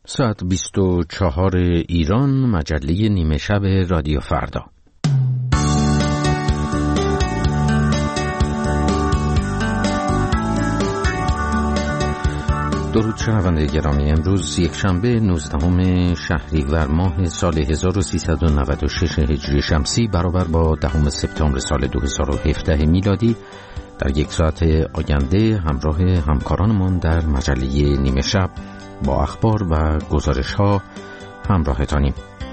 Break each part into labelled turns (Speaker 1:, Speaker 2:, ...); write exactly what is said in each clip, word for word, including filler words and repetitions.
Speaker 1: ساعت بیست و چهار ایران، مجله نیمه شب رادیو فردا. درود شنونده گرامی، امروز یک شنبه نوزدهم شهریور ماه سال هزار و سیصد و نود و شش هجری شمسی برابر با دهم سپتامبر سال دو هزار و هفده میلادی در یک ساعت آینده همراه همکارانمان در مجله نیمه شب با اخبار و گزارش ها همراهتانیم.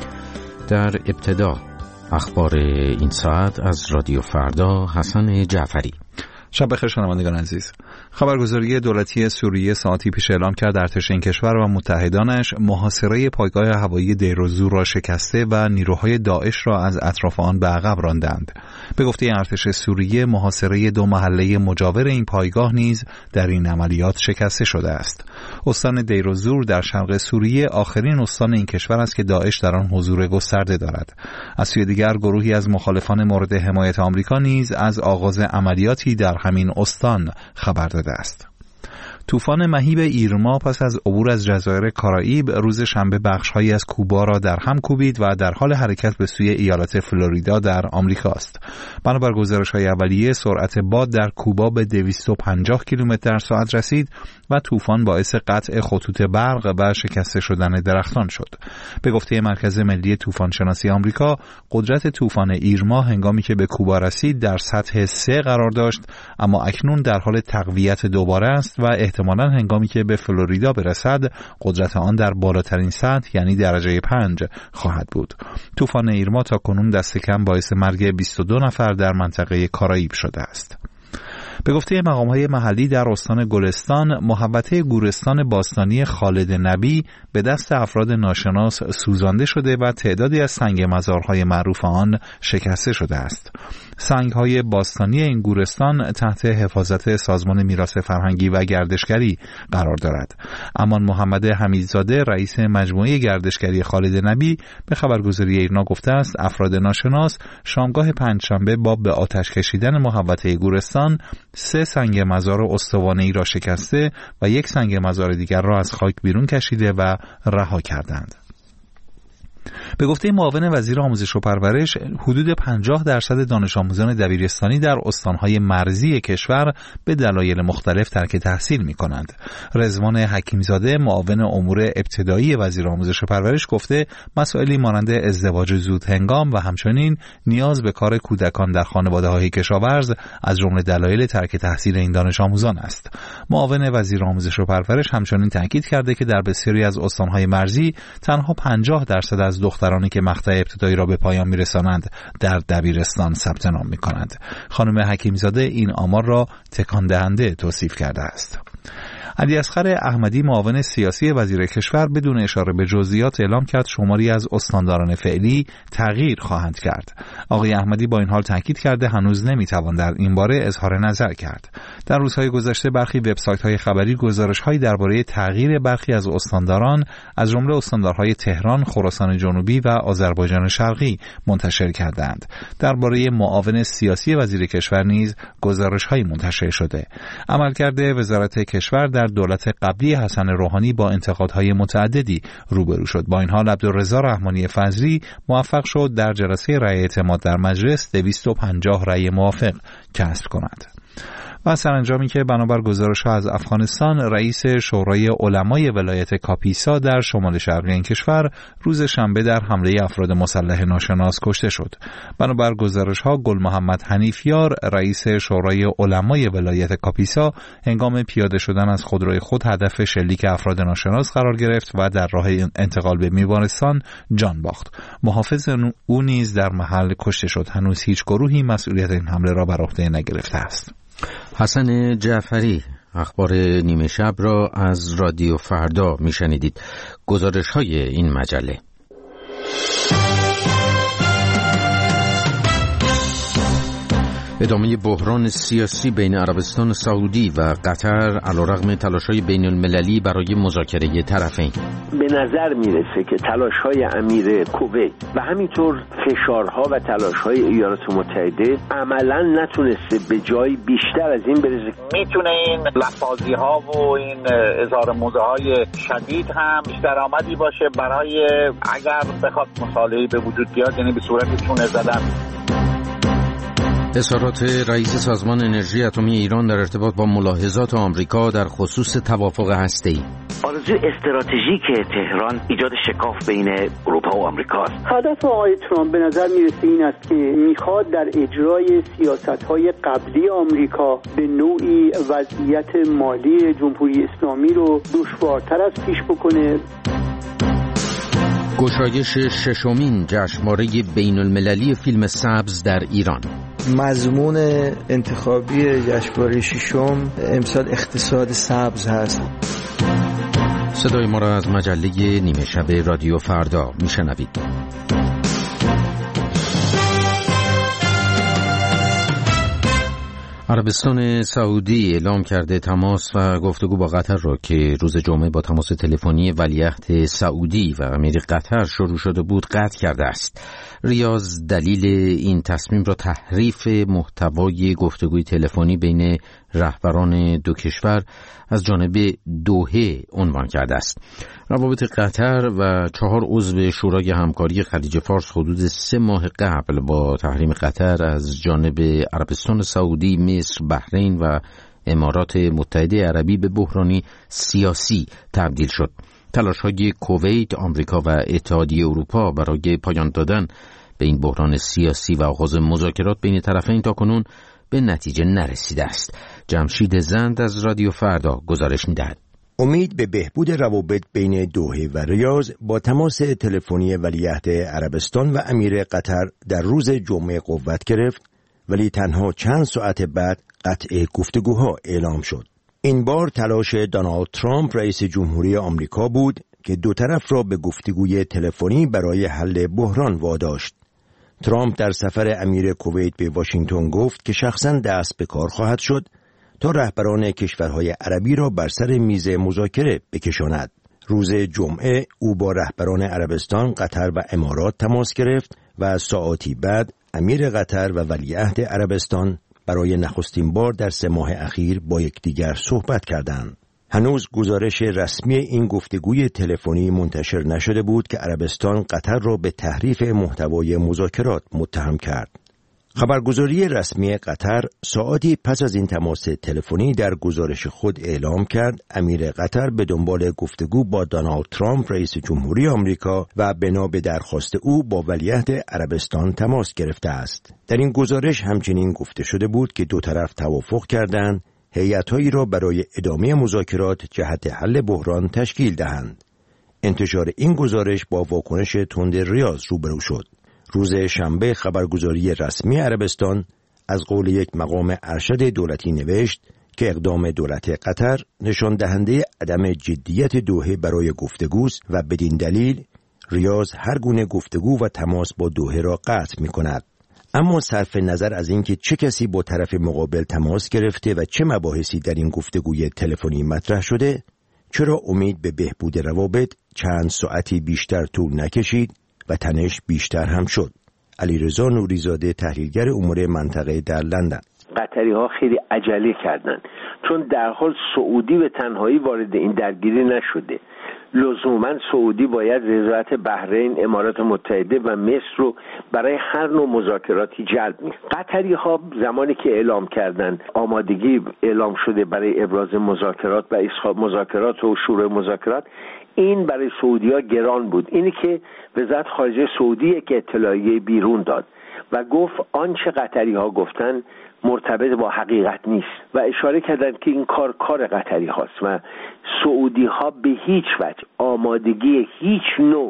Speaker 1: در ابتدا اخبار این ساعت از رادیو فردا. حسن جعفری.
Speaker 2: شب بخیر شنوندگان عزیز. خبرگزاری دولتی سوریه ساعتی پیش اعلام کرد ارتش این کشور و متحدانش محاصره پایگاه هوایی دیر الزور را شکسته و نیروهای داعش را از اطراف آن به عقب راندند. به گفته ارتش سوریه محاصره دو محله مجاور این پایگاه نیز در این عملیات شکسته شده است. استان دیر الزور در شرق سوریه آخرین استان این کشور است که داعش در آن حضور گسترده دارد. از سوی دیگر گروهی از مخالفان مورد حمایت آمریکا نیز از آغاز عملیاتی در همین استان خبر داده است. طوفان مهیب ایرما پس از عبور از جزایر کارائیب روز شنبه بخش‌هایی از کوبا را در هم کوبید و در حال حرکت به سوی ایالت فلوریدا در آمریکا است. بنابر گزارش‌های اولیه سرعت باد در کوبا به دویست و پنجاه کیلومتر در ساعت رسید و طوفان باعث قطع خطوط برق و شکسته شدن درختان شد. به گفته مرکز ملی طوفان شناسی آمریکا، قدرت طوفان ایرما هنگامی که به کوبا رسید در سطح سه قرار داشت، اما اکنون در حال تقویت دوباره است و احتمالاً هنگامی که به فلوریدا برسد قدرت آن در بالاترین سطح یعنی درجه پنج خواهد بود. طوفان ایرما تا کنون دست کم باعث مرگ بیست و دو نفر در منطقه کارائیب شده است. به گفته مقام‌های محلی در استان گلستان، محوطه گورستان باستانی خالد نبی به دست افراد ناشناس سوزانده شده و تعدادی از سنگ مزارهای معروف آن شکسته شده است. سنگ‌های باستانی این گورستان تحت حفاظت سازمان میراث فرهنگی و گردشگری قرار دارد. امان محمد حمیدزاده رئیس مجموعه گردشگری خالد نبی به خبرگزاری ایرنا گفته است افراد ناشناس شامگاه پنجشنبه با به آتش کشیدن محوطه گورستان سه سنگ مزار استوانه‌ای را شکسته و یک سنگ مزار دیگر را از خاک بیرون کشیده و رها کردند. به گفته معاون وزیر آموزش و پرورش، حدود پنجاه درصد دانش آموزان دبیرستانی در استانهای مرزی کشور به دلایل مختلف ترک تحصیل می کنند. رضوان حکیمزاده معاون امور ابتدایی وزیر آموزش و پرورش گفته مسائلی مانند ازدواج زود هنگام و همچنین نیاز به کار کودکان در خانواده‌های کشاورز از جمله دلایل ترک تحصیل این دانش آموزان است. معاون وزیر آموزش و پرورش همچنین تاکید کرده که در بسیاری از استانهای مرزی تنها پنجاه درصد از دخترانی که مقطع ابتدایی را به پایان می‌رسانند در دبیرستان ثبت نام می‌کنند. خانم حکیمزاده این آمار را تکان دهنده توصیف کرده است. علیاصغر احمدی معاون سیاسی وزیر کشور بدون اشاره به جزئیات اعلام کرد شماری از استانداران فعلی تغییر خواهند کرد. آقای احمدی با این حال تاکید کرده هنوز نمیتوان در این باره اظهار نظر کرد. در روزهای گذشته برخی وبسایت‌های خبری گزارش‌هایی درباره تغییر برخی از استانداران از جمله استاندارهای تهران، خراسان جنوبی و آذربایجان شرقی منتشر کردند. درباره معاون سیاسی وزیر کشور نیز گزارش‌هایی منتشر شده. عملکرد وزارت کشور در دولت قبلی حسن روحانی با انتقادهای متعددی روبرو شد. با این حال عبدالرضا رحمانی فضلی موفق شد در جلسه رأی اعتماد در مجلس دویست و پنجاه رأی موافق کسب کند. و سرانجامی که بنابر گزارش‌ها از افغانستان رئیس شورای علمای ولایت کاپیسا در شمال شرقی این کشور روز شنبه در حمله افراد مسلح ناشناس کشته شد. بنابر گزارش‌ها گل محمد حنیفیار رئیس شورای علمای ولایت کاپیسا هنگام پیاده شدن از خودروی خود هدف شلیک افراد ناشناس قرار گرفت و در راه انتقال به بیمارستان جان باخت. محافظ او نیز در محل کشته شد. هنوز هیچ گروهی مسئولیت این حمله را بر عهده نگرفته است.
Speaker 1: حسن جعفری اخبار نیمه شب را از رادیو فردا میشنیدید. گزارش های این مجله. ادامه بحران سیاسی بین عربستان سعودی و قطر علیرغم تلاش‌های بین‌المللی برای مذاکره طرفین.
Speaker 3: به نظر میرسه که تلاش‌های امیر کویت و همینطور فشارها و تلاش‌های ایالات متحده عملاً نتونسته به جای بیشتر از این برسه.
Speaker 4: میتونه این لفاظی‌ها و این اظهار موضع‌های شدید هم درآمدی باشه برای اگر بخواد مصالحه‌ای به وجود بیاد، یعنی به صورت چونه زدن.
Speaker 1: اظهارات رئیس سازمان انرژی اتمی ایران در ارتباط با ملاحظات آمریکا در خصوص توافق هسته‌ای.
Speaker 5: آرزوی استراتژیک تهران ایجاد شکاف بین اروپا و آمریکا است.
Speaker 6: هدف آقای ترامپ به نظر میرسه این است که میخواد در اجرای سیاست‌های قبلی آمریکا به نوعی وضعیت مالی جمهوری اسلامی رو دشوارتر از پیش بکنه.
Speaker 1: گشایش ششمین جشنواره بین‌المللی فیلم سبز در ایران.
Speaker 7: مضمون انتخابی جشنواره ششم امسال اقتصاد سبز هست.
Speaker 1: صدای ما را از مجله نیمه شب رادیو فردا میشنوید. عربستان سعودی اعلام کرده تماس و گفتگو با قطر را که روز جمعه با تماس تلفنی ولیعهد سعودی و امیر قطر شروع شده بود قطع کرده است. ریاض دلیل این تصمیم را تحریف محتوای گفتگوی تلفنی بین رهبران دو کشور از جانب دوحه عنوان کرده است. روابط قطر و چهار عضو شورای همکاری خلیج فارس حدود سه ماه قبل با تحریم قطر از جانب عربستان سعودی، مصر، بحرین و امارات متحده عربی به بحرانی سیاسی تبدیل شد. تلاش‌های کویت، آمریکا و اتحادیه اروپا برای پایان دادن به این بحران سیاسی و آغاز مذاکرات بین طرفین تاکنون به نتیجه نرسیده است. جمشید زند از رادیو فردا گزارش می‌دهد.
Speaker 8: امید به بهبود روابط بین دوحه و ریاض با تماس تلفنی ولیعهد عربستان و امیر قطر در روز جمعه قوت گرفت، ولی تنها چند ساعت بعد قطع گفتگوها اعلام شد. این بار تلاش دونالد ترامپ رئیس جمهوری آمریکا بود که دو طرف را به گفتگوی تلفنی برای حل بحران واداشت. ترامپ در سفر امیر کویت به واشنگتن گفت که شخصاً دست به کار خواهد شد تا رهبران کشورهای عربی را بر سر میز مذاکره بکشاند. روز جمعه او با رهبران عربستان، قطر و امارات تماس گرفت و ساعاتی بعد امیر قطر و ولیعهد عربستان برای نخستین بار در سه ماه اخیر با یکدیگر صحبت کردند. هنوز گزارش رسمی این گفتگوی تلفنی منتشر نشده بود که عربستان قطر را به تحریف محتوای مذاکرات متهم کرد. خبرگزاری رسمی قطر ساعتی پس از این تماس تلفنی در گزارش خود اعلام کرد امیر قطر به دنبال گفتگو با دونالد ترامپ رئیس جمهوری آمریکا و بنا به درخواست او با ولیعهد عربستان تماس گرفته است. در این گزارش همچنین گفته شده بود که دو طرف توافق کردند هیئت‌هایی را برای ادامه مذاکرات جهت حل بحران تشکیل دهند. انتشار این گزارش با واکنش تند ریاض روبرو شد. روز شنبه خبرگزاری رسمی عربستان از قول یک مقام ارشد دولتی نوشت که اقدام دولت قطر نشان دهنده عدم جدیت دوحه برای گفتگوست و بدین دلیل ریاض هر گونه گفتگو و تماس با دوحه را قطع می کند. اما صرف نظر از اینکه چه کسی با طرف مقابل تماس گرفته و چه مباحثی در این گفتگوی تلفنی مطرح شده، چرا امید به بهبود روابط چند ساعتی بیشتر طول نکشید و تنش بیشتر هم شد؟ علیرضا نوریزاده، تحلیلگر امور منطقه در لندن:
Speaker 3: قطری ها خیلی عجله کردند، چون در حال سعودی به تنهایی وارد این درگیری نشده. لزوما سعودی باید رضایت بحرین، امارات متحده و مصر رو برای هر نوع مذاکراتی جلب می. قطری ها زمانی که اعلام کردند آمادگی اعلام شده برای ابراز مذاکرات و اصحاب مذاکرات و شروع مذاکرات، این برای سعودی ها گران بود. اینی که وزارت خارجه سعودی که اطلاعیه بیرون داد و گفت آنچه قطری ها گفتن مرتبط با حقیقت نیست و اشاره کردند که این کار کار قطری هاست و سعودی ها به هیچ وجه آمادگی هیچ نوع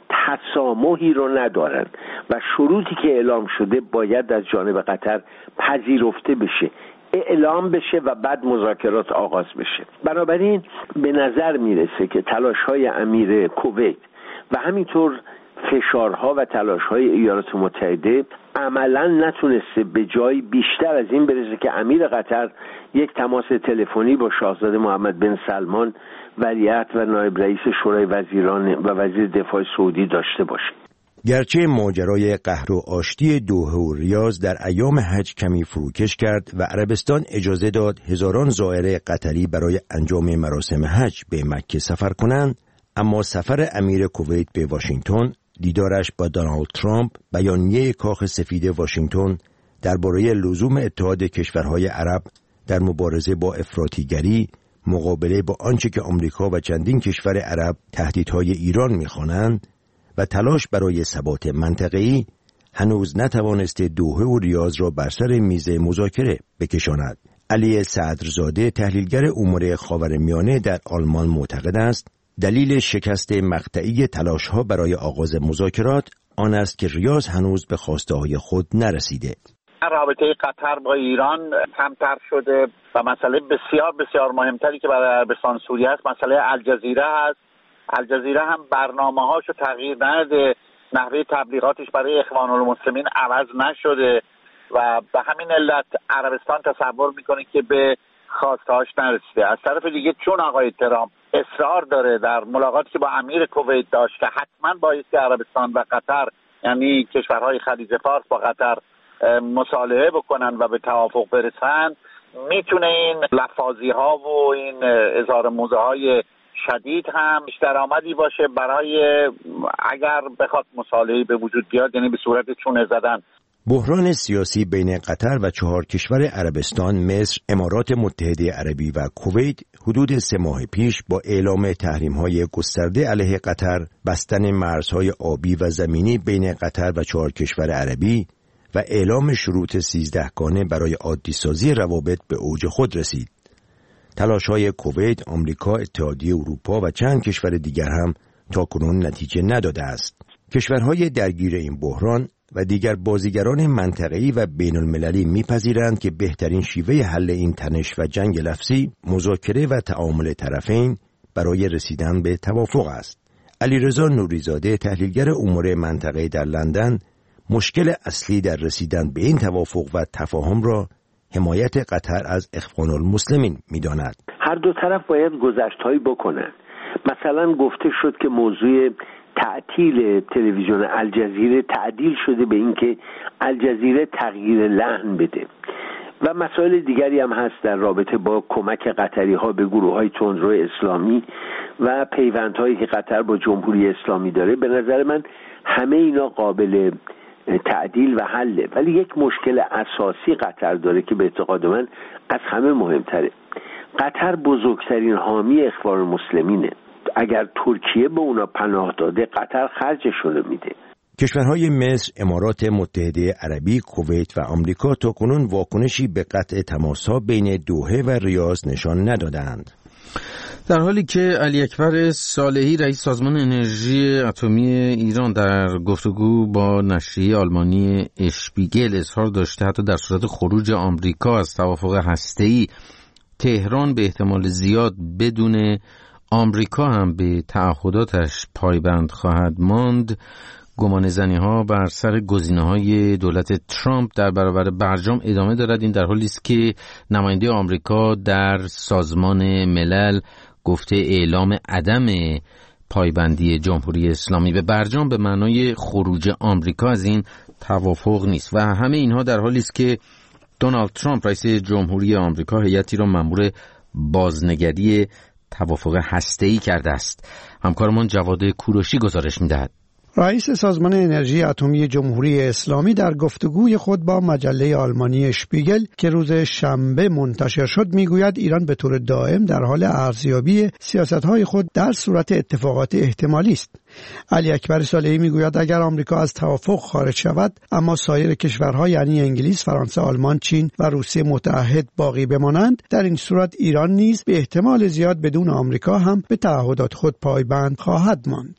Speaker 3: تسامحی رو ندارن و شروطی که اعلام شده باید از جانب قطر پذیرفته بشه، اعلام بشه و بعد مذاکرات آغاز بشه. بنابراین به نظر میرسه که تلاش‌های امیر کویت و همینطور فشارها و تلاش‌های ایالات متحده عملا نتونسته به جای بیشتر از این برسه که امیر قطر یک تماس تلفنی با شاهزاده محمد بن سلمان ولیعهد و نایب رئیس شورای وزیران و وزیر دفاع سعودی داشته باشه.
Speaker 8: گرچه ماجرای قهر و آشتی دوحه و ریاض در ایام حج کمی فروکش کرد و عربستان اجازه داد هزاران زائر قطری برای انجام مراسم حج به مکه سفر کنند، اما سفر امیر کویت به واشنگتن، دیدارش با دونالد ترامپ، بیانیه کاخ سفید واشنگتن درباره لزوم اتحاد کشورهای عرب در مبارزه با افراطیگری مقابله با آنچه که آمریکا و چندین کشور عرب تهدیدهای ایران می‌خوانند و تلاش برای ثبات منطقه‌ای هنوز نتوانسته دوحه و ریاض را بر سر میز مذاکره بکشاند. علی صدرزاده تحلیلگر امور خاورمیانه در آلمان معتقد است دلیل شکست مقطعی تلاش‌ها برای آغاز مذاکرات آن است که ریاض هنوز به خواسته‌های خود نرسیده.
Speaker 4: رابطه قطر با ایران کمتر شده و مسئله بسیار بسیار مهمتری که برای عربستان سوریه است مسئله الجزیره است. الجزیره هم برنامه‌هاشو تغییر نده، نحوه تبلیغاتش برای اخوان المسلمین عوض نشده و به همین علت عربستان تصور میکنه که به خواستهاش نرسیده. از طرف دیگه چون آقای ترامپ اصرار داره در ملاقاتی که با امیر کویت داشت که حتما بایستی عربستان و قطر یعنی کشورهای خلیج فارس با قطر مصالحه بکنن و به توافق برسن، میتونه این لفاظی ها و این اظهار موضع های شدید هم درآمدی باشه برای اگر بخواد مصالحه‌ای به وجود بیاد، یعنی به صورت چونه زدن.
Speaker 8: بحران سیاسی بین قطر و چهار کشور عربستان، مصر، امارات متحده عربی و کویت حدود سه ماه پیش با اعلام تحریم‌های گسترده علیه قطر، بستن مرزهای آبی و زمینی بین قطر و چهار کشور عربی و اعلام شروط سیزدهگانه برای عادی‌سازی روابط به اوج خود رسید. تلاش‌های کویت، آمریکا، اتحادیه اروپا و چند کشور دیگر هم تاکنون نتیجه نداده است. کشورهای درگیر این بحران و دیگر بازیگران منطقه‌ای و بین‌المللی می‌پذیرند که بهترین شیوه حل این تنش و جنگ لفظی مذاکره و تعامل طرفین برای رسیدن به توافق است. علیرضا نوریزاده تحلیلگر امور منطقه در لندن مشکل اصلی در رسیدن به این توافق و تفاهم را حمایت قطر از اخوان المسلمین می‌داند.
Speaker 3: هر دو طرف باید گذشت‌هایی بکنند. مثلا گفته شد که موضوع تعطیل تلویزیون الجزیره تعدیل شده به اینکه الجزیره تغییر لحن بده و مسائل دیگری هم هست در رابطه با کمک قطری ها به گروه های تندرو اسلامی و پیوندهایی که قطر با جمهوری اسلامی داره. به نظر من همه اینا قابل تعدیل و حله، ولی یک مشکل اساسی قطر داره که به اعتقاد من از همه مهمتره. قطر بزرگترین حامی اخوان المسلمینه. اگر ترکیه به اونا پناه داده قطر خرجشون میده.
Speaker 8: کشورهای مصر، امارات متحده عربی، کویت و آمریکا تاکنون واکنشی به قطع تماس‌ها بین دوحه و ریاض نشان ندادند.
Speaker 1: در حالی که علی اکبر صالحی رئیس سازمان انرژی اتمی ایران در گفتگو با نشریه آلمانی اشپیگل اظهار داشته حتی در صورت خروج آمریکا از توافق هسته‌ای تهران به احتمال زیاد بدون آمریکا هم به تعهداتش پایبند خواهد ماند، گمانه‌زنی ها بر سر گزینه‌های دولت ترامپ در برابر برجام ادامه دارد. این در حالی است که نماینده آمریکا در سازمان ملل گفته اعلام عدم پایبندی جمهوری اسلامی به برجام به معنای خروج آمریکا از این توافق نیست و همه اینها در حالی است که دونالد ترامپ رئیس جمهوری آمریکا هیئتی را مأمور بازنگری توافق هسته‌ای کرده است. همکارمان جواد کوروشی گزارش می‌دهد.
Speaker 9: رئیس سازمان انرژی اتمی جمهوری اسلامی در گفتگوی خود با مجله آلمانی اشپیگل که روز شنبه منتشر شد میگوید ایران به طور دائم در حال ارزیابی سیاست‌های خود در صورت اتفاقات احتمالی است. علی اکبر صالحی میگوید اگر آمریکا از توافق خارج شود اما سایر کشورها یعنی انگلیس، فرانسه، آلمان، چین و روسیه متحد باقی بمانند، در این صورت ایران نیز به احتمال زیاد بدون آمریکا هم به تعهدات خود پایبند خواهد ماند.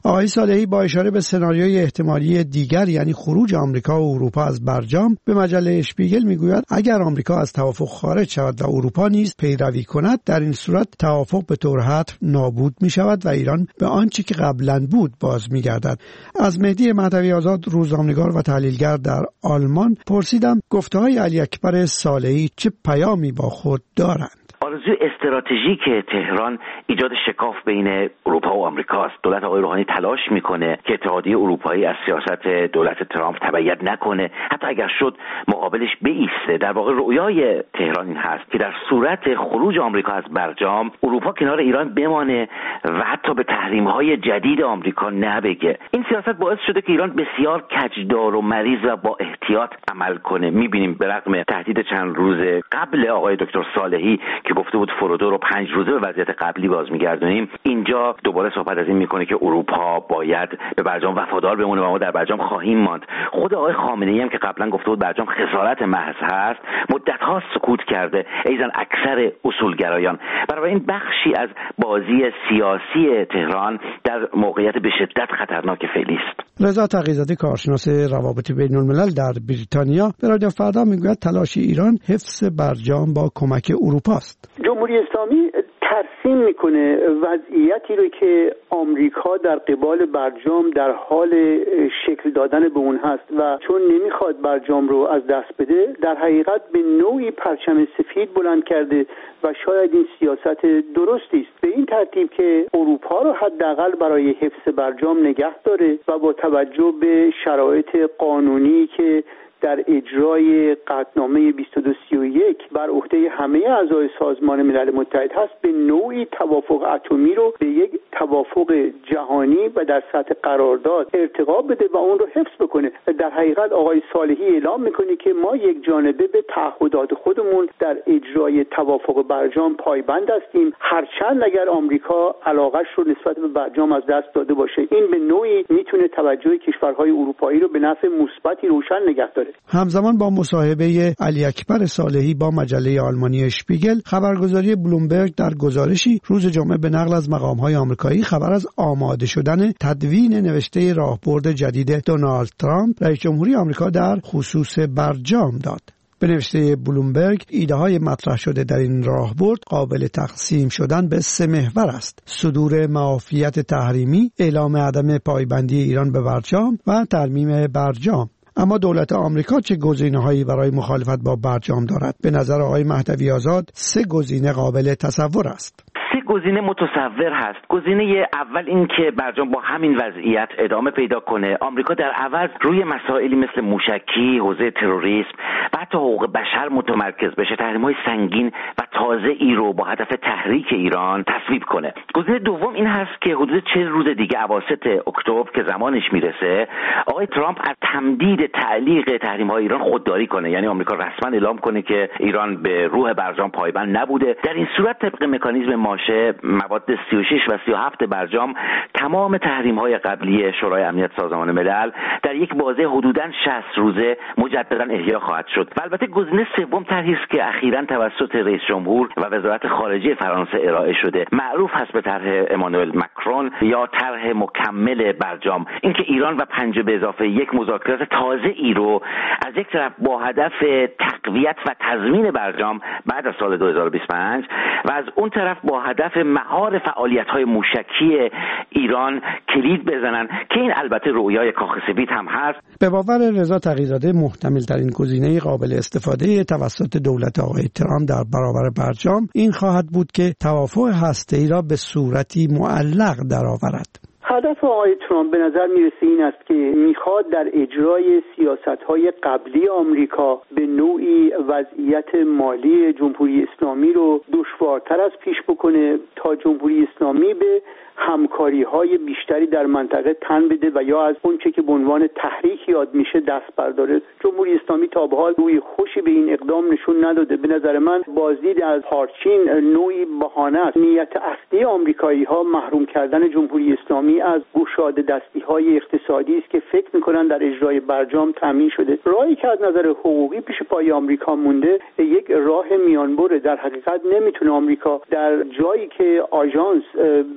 Speaker 9: آقای صالحی با اشاره به سناریوی احتمالی دیگر یعنی خروج آمریکا و اروپا از برجام به مجله اشپیگل میگوید اگر آمریکا از توافق خارج شود و اروپا نیز پیروی کند در این صورت توافق به طور حتم نابود می شود و ایران به آنچه که قبلا بود باز می گردد. از مهدی مهدوی آزاد روزنامه‌نگار و تحلیلگر در آلمان پرسیدم گفته‌های علی اکبر صالحی چه پیامی با خود دارند.
Speaker 5: آرزوی استراتژیک تهران ایجاد شکاف بین اروپا و آمریکا است. دولت آقای روحانی تلاش میکنه که اتحادیه اروپایی از سیاست دولت ترامپ تبعیت نکنه، حتی اگر شد مقابلش بایسته. در واقع رؤیای تهران این هست که در صورت خروج آمریکا از برجام اروپا کنار ایران بمانه و حتی به تحریم‌های جدید آمریکا نبگه. این سیاست باعث شده که ایران بسیار کجدار و مریض و با احتیاط عمل کنه. میبینیم به رغم تهدید چند روز قبل آقای دکتر صالحی که گفته بود فرودو رو پنج روزه به وضعیت قبلی باز می‌گردونیم، اینجا دوباره صحبت از این میکنه که اروپا باید به برجام وفادار بمونه و ما در برجام خواهیم ماند. خود آقای خامنه‌ای هم که قبلا گفته بود برجام خسارت محض هست، مدت‌ها سکوت کرده، ایزن اکثر اصولگرایان. برای این بخشی از بازی سیاسی تهران در موقعیت به شدت خطرناک فعلی است.
Speaker 9: رضا تقی‌زاده کارشناس روابط بین‌الملل در بریتانیا به رادیو فردا میگوید تلاش ایران حفظ برجام با کمک اروپا است.
Speaker 6: جمهوری اسلامی ترسیم میکنه وضعیتی رو که آمریکا در قبال برجام در حال شکل دادن به اون هست و چون نمیخواد برجام رو از دست بده، در حقیقت به نوعی پرچم سفید بلند کرده و شاید این سیاست درستی است. به این ترتیب که اروپا رو حداقل برای حفظ برجام نگه داره و با توجه به شرایط قانونی که در اجرای قطعنامه بیست و دو سی و یک بر عهده همه اعضای سازمان ملل متحد هست، به نوعی توافق اتمی رو به یک توافق جهانی و در سطح قرارداد ارتقا بده و اون رو حفظ بکنه. در حقیقت آقای صالحی اعلام میکنه که ما یک جانبه به تعهدات خودمون در اجرای توافق برجام پایبند هستیم، هرچند اگر آمریکا علاقه‌اش رو نسبت به برجام از دست داده باشه. این به نوعی میتونه توجه کشورهای اروپایی رو به نفع مثبتی روشن نگه داره.
Speaker 9: همزمان با مصاحبه علی اکبر صالحی با مجله آلمانی اشپیگل، خبرگزاری بلومبرگ در گزارشی روز جمعه به نقل از مقام‌های آمریکایی خبر از آماده شدن تدوین نوشته راهبرد جدید دونالد ترامپ رئیس جمهوری آمریکا در خصوص برجام داد. به نوشته بلومبرگ ایده‌های مطرح شده در این راهبرد قابل تقسیم شدن به سه محور است: صدور معافیت تحریمی، اعلام عدم پایبندی ایران به برجام و ترمیم برجام. اما دولت آمریکا چه گزینه‌هایی برای مخالفت با برجام دارد؟ به نظر آقای مهدوی آزاد سه گزینه قابل تصور است.
Speaker 5: سه گزینه متصور هست. گزینه اول این که برجام با همین وضعیت ادامه پیدا کنه، آمریکا در عوض روی مسائلی مثل موشکی، حوزه تروریسم و حتی حقوق بشر متمرکز بشه، تحریم‌های سنگین و تازه ای رو با هدف تحریک ایران تصویب کنه. گزینه دوم این هست که حدود چهل روز دیگه اواسط اکتبر که زمانش میرسه، آقای ترامپ از تمدید تعلیق تحریم‌های ایران خودداری کنه، یعنی آمریکا رسما اعلام کنه که ایران به روح برجام پایبند نبوده. در این صورت طبق مکانیزم ماشه مواد سی و شش و سی و هفت برجام تمام تحریم‌های قبلی شورای امنیت سازمان ملل در یک بازه حدوداً شصت روزه مجددا احیا خواهد شد. و البته گزینه سوم طرحی است که اخیراً توسط رئیس جمهور و وزارت خارجه فرانسه ارائه شده، معروف هست به طرح امانوئل مکرون یا طرح مکمل برجام. اینکه ایران و پنج به اضافه یک مذاکرات تازه ای رو از یک طرف با هدف تقویت و تضمین برجام بعد از سال دو هزار و بیست و پنج و از اون طرف با هدف مهار فعالیت‌های موشکی ایران کلید بزنن که این البته رویای کاخ سفید هم هست.
Speaker 9: به باور رضا تقی‌زاده محتمل‌ترین گزینه قابل استفاده توسط دولت آقای ترامپ در برابر برجام این خواهد بود که توافق هسته‌ای را به صورتی معلق درآورد.
Speaker 6: هدف آقای ترامپ به نظر میرسه این است که میخواد در اجرای سیاست‌های قبلی آمریکا به نوعی وضعیت مالی جمهوری اسلامی رو دشوارتر از پیش بکنه تا جمهوری اسلامی به همکاری‌های بیشتری در منطقه تن بده و یا از اون چه که به عنوان تحریک یاد میشه دست برداره. جمهوری اسلامی تا به حال روی خوشی به این اقدام نشون نداده. به نظر من بازدید از پارچین نوعی بهانه است. نیت اصلی آمریکایی‌ها محروم کردن جمهوری اسلامی از گشاده دستی‌های اقتصادی است که فکر می‌کنن در اجرای برجام تامین شده. راهی که از نظر حقوقی پیش پای آمریکا مونده یک راه میانبره. در حقیقت نمیتونه آمریکا در جایی که آژانس به پای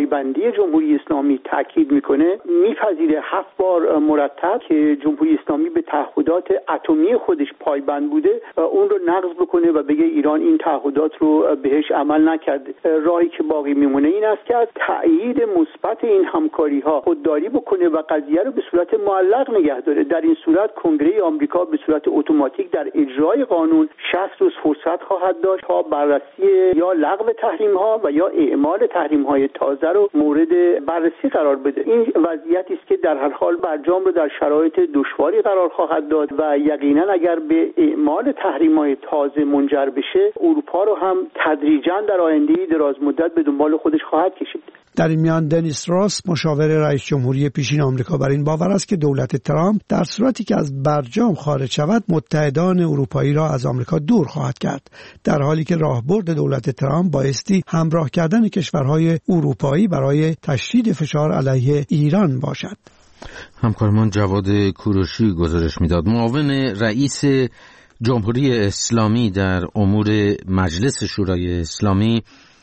Speaker 6: پایبندی جمهوری اسلامی تاکید میکنه، میپذیره هفت بار مرتب که جمهوری اسلامی به تعهدات اتمی خودش پایبند بوده اون رو نقض بکنه و بگه ایران این تعهدات رو بهش عمل نکرده. راهی که باقی میمونه این است که از تأیید مثبت این همکاری ها خودداری بکنه و قضیه رو به صورت معلق نگه داره. در این صورت کنگره آمریکا به صورت اتوماتیک در اجرای قانون شصت روز فرصت خواهد داشت تا بررسی یا لغو تحریم ها و یا اعمال تحریم های تازه رو مورد بررسی قرار بده. این وضعیتی است که در هر حال برجام رو در شرایط دشواری قرار خواهد داد و یقینا اگر به اعمال تحریم های تازه منجر بشه اروپا رو هم تدریجاً در آینده دراز مدت به دنبال خودش خواهد کشید.
Speaker 9: در این میان دنیس راس مشاور رئیس جمهوری پیشین آمریکا بر این باور است که دولت ترامپ در صورتی که از برجام خارج شود متحدان اروپایی را از آمریکا دور خواهد کرد، در حالی که راهبرد دولت ترامپ بایستی همراه کردن کشورهای اروپایی برای تشدید فشار علیه ایران باشد.
Speaker 1: همکارمان جواد کوروشی گزارش میداد. معاون رئیس جمهوری اسلامی در امور مجلس شورای اسلامی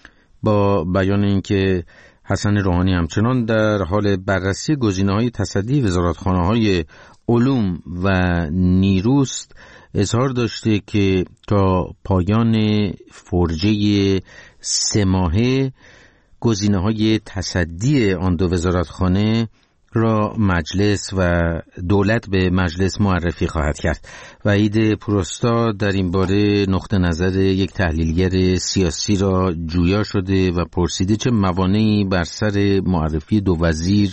Speaker 1: با بیان اینکه حسن روحانی همچنان در حال بررسی گزینه‌های تصدی وزارتخانه‌های علوم و نیروست، اظهار داشته که تا پایان فرجه سه ماهه گزینه‌های تصدی آن دو وزارتخانه را مجلس و دولت به مجلس معرفی خواهد کرد. وحید پروستا در این باره نقطه نظر یک تحلیلگر سیاسی را جویا شده و پرسیده چه موانعی بر سر معرفی دو وزیر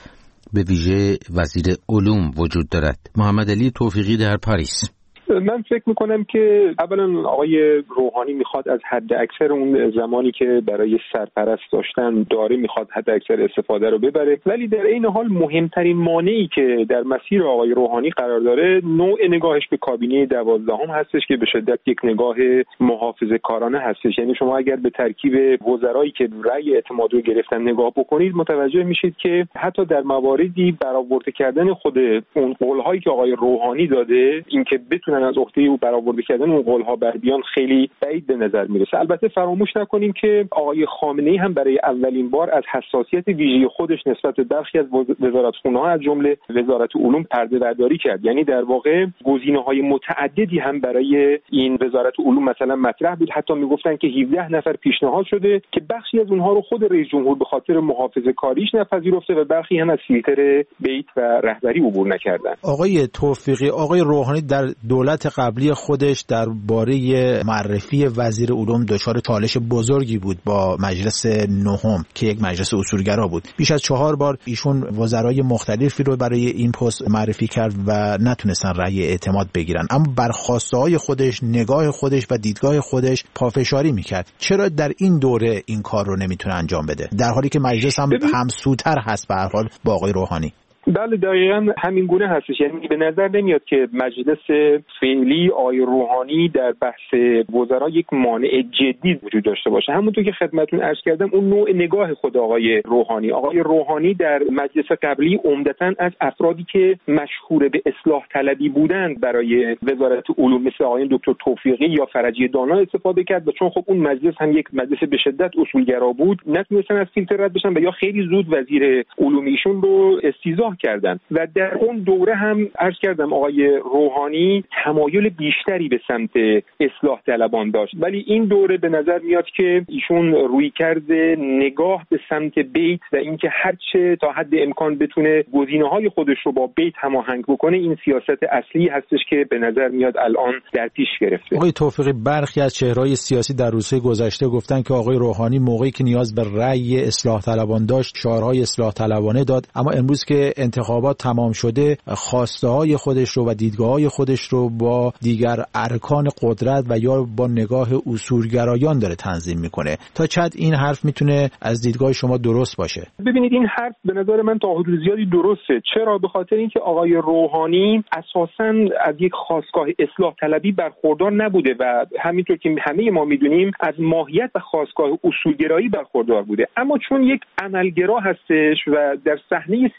Speaker 1: به ویژه وزیر علوم وجود دارد. محمد علی توفیقی در پاریس.
Speaker 10: من فکر میکنم که اولا آقای روحانی میخواد از حد اکثر اون زمانی که برای سرپرست داشتن داره میخواد حد اکثر استفاده رو ببره، ولی در این حال مهمترین مانعی که در مسیر آقای روحانی قرار داره نوع نگاهش به کابینه دوازدهم هستش که به شدت یک نگاه محافظه کارانه هستش. یعنی شما اگر به ترکیب وزرایی که رأی اعتماد رو گرفتن نگاه بکنید متوجه میشید که حتی در مواردی برآورده کردن خود اون قولهایی که آقای روحانی داده، اینکه بتونن از عهده او برآورده کردن اون قول‌ها بر بیان خیلی بعید به نظر میرسه. البته فراموش نکنیم که آقای خامنه‌ای هم برای اولین بار از حساسیت ویژه خودش نسبت به برخی از وزارتخونه‌ها از جمله وزارت علوم پرده برداری کرد. یعنی در واقع گزینه‌های متعددی هم برای این وزارت علوم مثلا مطرح بود. حتی میگفتن که هفده نفر پیشنهاد شده که بخشی از اونها رو خود رئیس جمهور به خاطر محافظه کاریش نپذیرفته و برخی هم از فیلتر بیت و رهبری عبور نکردن.
Speaker 11: آقای توفیقی، آقای روحانی در دولت قبلی خودش درباره معرفی وزیر علوم دچار چالش بزرگی بود با مجلس نهم که یک مجلس اصولگرا بود. بیش از چهار بار ایشون وزرای مختلفی رو برای این پست معرفی کرد و نتونستن رأی اعتماد بگیرن، اما بر خواسته‌های خودش، نگاه خودش و دیدگاه خودش پافشاری میکرد. چرا در این دوره این کار رو نمیتونه انجام بده در حالی که مجلس هم همسوتر هست به هر حال با آقای روحانی؟
Speaker 10: بله دقیقاً همین گونه هستش. یعنی به نظر نمیاد که مجلس فعلی آقای روحانی در بحث وزرا یک مانع جدی وجود داشته باشه. همونطور که خدمتتون عرض کردم اون نوع نگاه خود آقای روحانی آقای روحانی در مجلس قبلی عمدتاً از افرادی که مشهور به اصلاح طلبی بودند برای وزارت علوم مثل آقای دکتر توفیقی یا فرجی دانا استفاده کرد و چون خب اون مجلس هم یک مجلس به شدت اصولگرا بود نتونستن از فیلتر رد بشن و یا خیلی زود وزیر علوم ایشون رو استیضاح کردن و در اون دوره هم عرض کردم آقای روحانی تمایل بیشتری به سمت اصلاح طلبان داشت، ولی این دوره به نظر میاد که ایشون روی کرده نگاه به سمت بیت و اینکه هرچه تا حد امکان بتونه گزینه‌های خودش رو با بیت هماهنگ بکنه این سیاست اصلی هستش که به نظر میاد الان در پیش گرفته.
Speaker 11: آقای توفیقی، برخی از چهره‌های سیاسی در روزهای گذشته گفتن که آقای روحانی موقعی که نیاز به رأی اصلاح طلبان داشت شعارهای اصلاح طلبانه داد، اما امروز که انتخابات تمام شده خواسته‌های خودش رو و دیدگاه‌های خودش رو با دیگر ارکان قدرت و یا با نگاه اصولگرایان داره تنظیم میکنه. تا چند این حرف میتونه از دیدگاه شما درست باشه؟
Speaker 10: ببینید این حرف به نظر من تا حدود زیادی درسته. چرا؟ به خاطر اینکه آقای روحانی اساساً از یک خواستگاه اصلاح طلبی برخوردار نبوده و همینطور که همه ما میدونیم از ماهیت و خواستگاه اصولگرایی برخوردار بوده، اما چون یک عملگرا هستش و در صحنه سیاست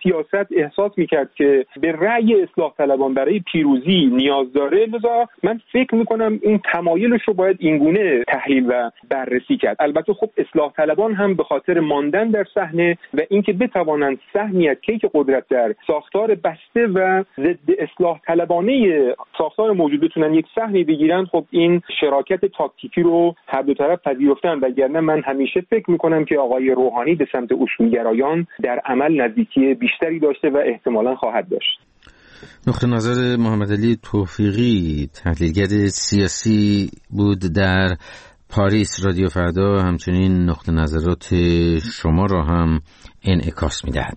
Speaker 10: احساس میکرد که به رأی اصلاح طلبان برای پیروزی نیاز داره، لذا من فکر میکنم این تمایلش رو باید اینگونه تحلیل و بررسی کرد. البته خب اصلاح طلبان هم به خاطر ماندن در صحنه و اینکه بتوانند سهمی از کیک قدرت در ساختار بسته و ضد اصلاح طلبانه ساختار موجود بتونن یک سهمی بگیرن، خب این شراکت تاکتیکی رو هر دو طرف پذیرفتن. وگرنه من همیشه فکر میکنم که آقای روحانی به سمت اصولگرایان در عمل نزدیکی بیشتری داشته و احتمالاً خواهد داشت.
Speaker 1: نقطه نظر محمد علی توفیقی، تحلیلگر سیاسی بود در پاریس. رادیو فردا همچنین نقطه نظرات شما را هم انعکاس می‌دهد.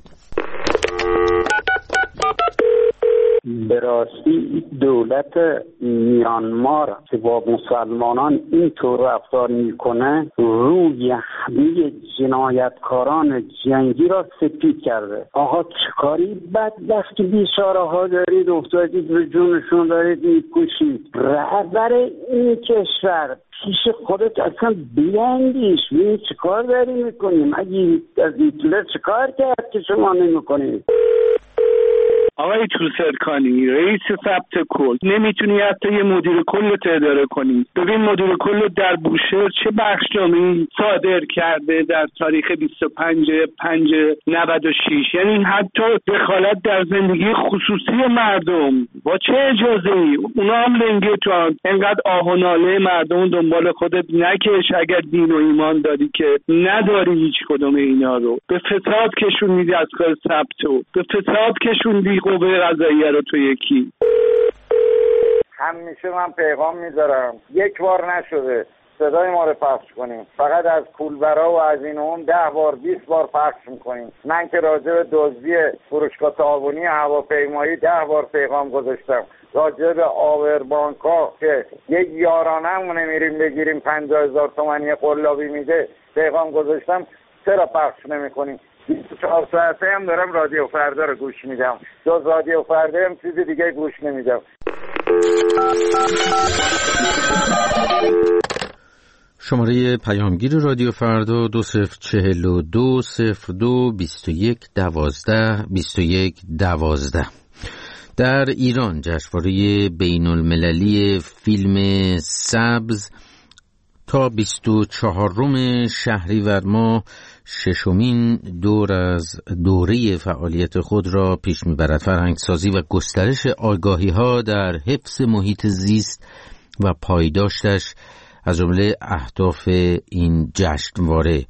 Speaker 12: به راستی دولت میانمار که با مسلمانان اینطور رفتار میکنه روی همه جنایتکاران جنگی را سپید کرده. آقا چکاری بدبختی بیچاره ها دارید، افتادید به جونشون دارید میکشید. رهبر این کشور پیش خودت اصلا بیاندیش، ببین چه کار داری میکنیم؟ اگه از هیتلر چه کار کرد که شما نمیکنید؟
Speaker 13: آقای توسرکانی، رئیس ثبت کل، نمیتونی حتی یه مدیر کل رو اداره کنی. ببین مدیر کل در بوشهر چه بخشنامه‌ای صادر کرده در تاریخ بیست و پنج پنج نود و شش، یعنی حتی دخالت در زندگی خصوصی مردم. با چه اجازه‌ای؟ اونا هم لنگه تو هم. اینقدر آه و ناله مردم دنبال خودت نکش اگر دین و ایمان داری که نداری هیچ کدوم اینا رو. به فساد کشوندی از کار ثبتو، به فساد کشوندی قوه قضاییه رو تو یکی.
Speaker 14: همیشه من پیغام میذارم، یک بار نشده صدای ما رو پخش کنیم، فقط از کولبرا و از این اون ده بار بیست بار پخش میکنیم. من که راجع به دزدی فروشگاه تعاونی هواپیمایی ده بار پیغام گذاشتم، راجع به آوربانکا که یک یارانه نمیریم بگیریم پنجاه هزار تومانی قلابی میده پیغام گذاشتم. چرا پخش نمیکنیم؟ بیست و چهار ساعته هم دارم رادیو فردا رو گوش میدم، جز رادیو فردا هم چیز دیگه گوش نمیدم.
Speaker 1: شماره پیامگیر رادیو فردا دو صفر چهل و دو صفر دو بیست و یک دوازده بیست و یک دوازده. در ایران جشنواره بین المللی فیلم سبز تا بیست و چهارم شهریور ماه ششمین دور از دوره فعالیت خود را پیش می‌برد. فرهنگسازی و گسترش آگاهی‌ها در حفظ محیط زیست و پایداشتش از جمله اهداف این جشنواره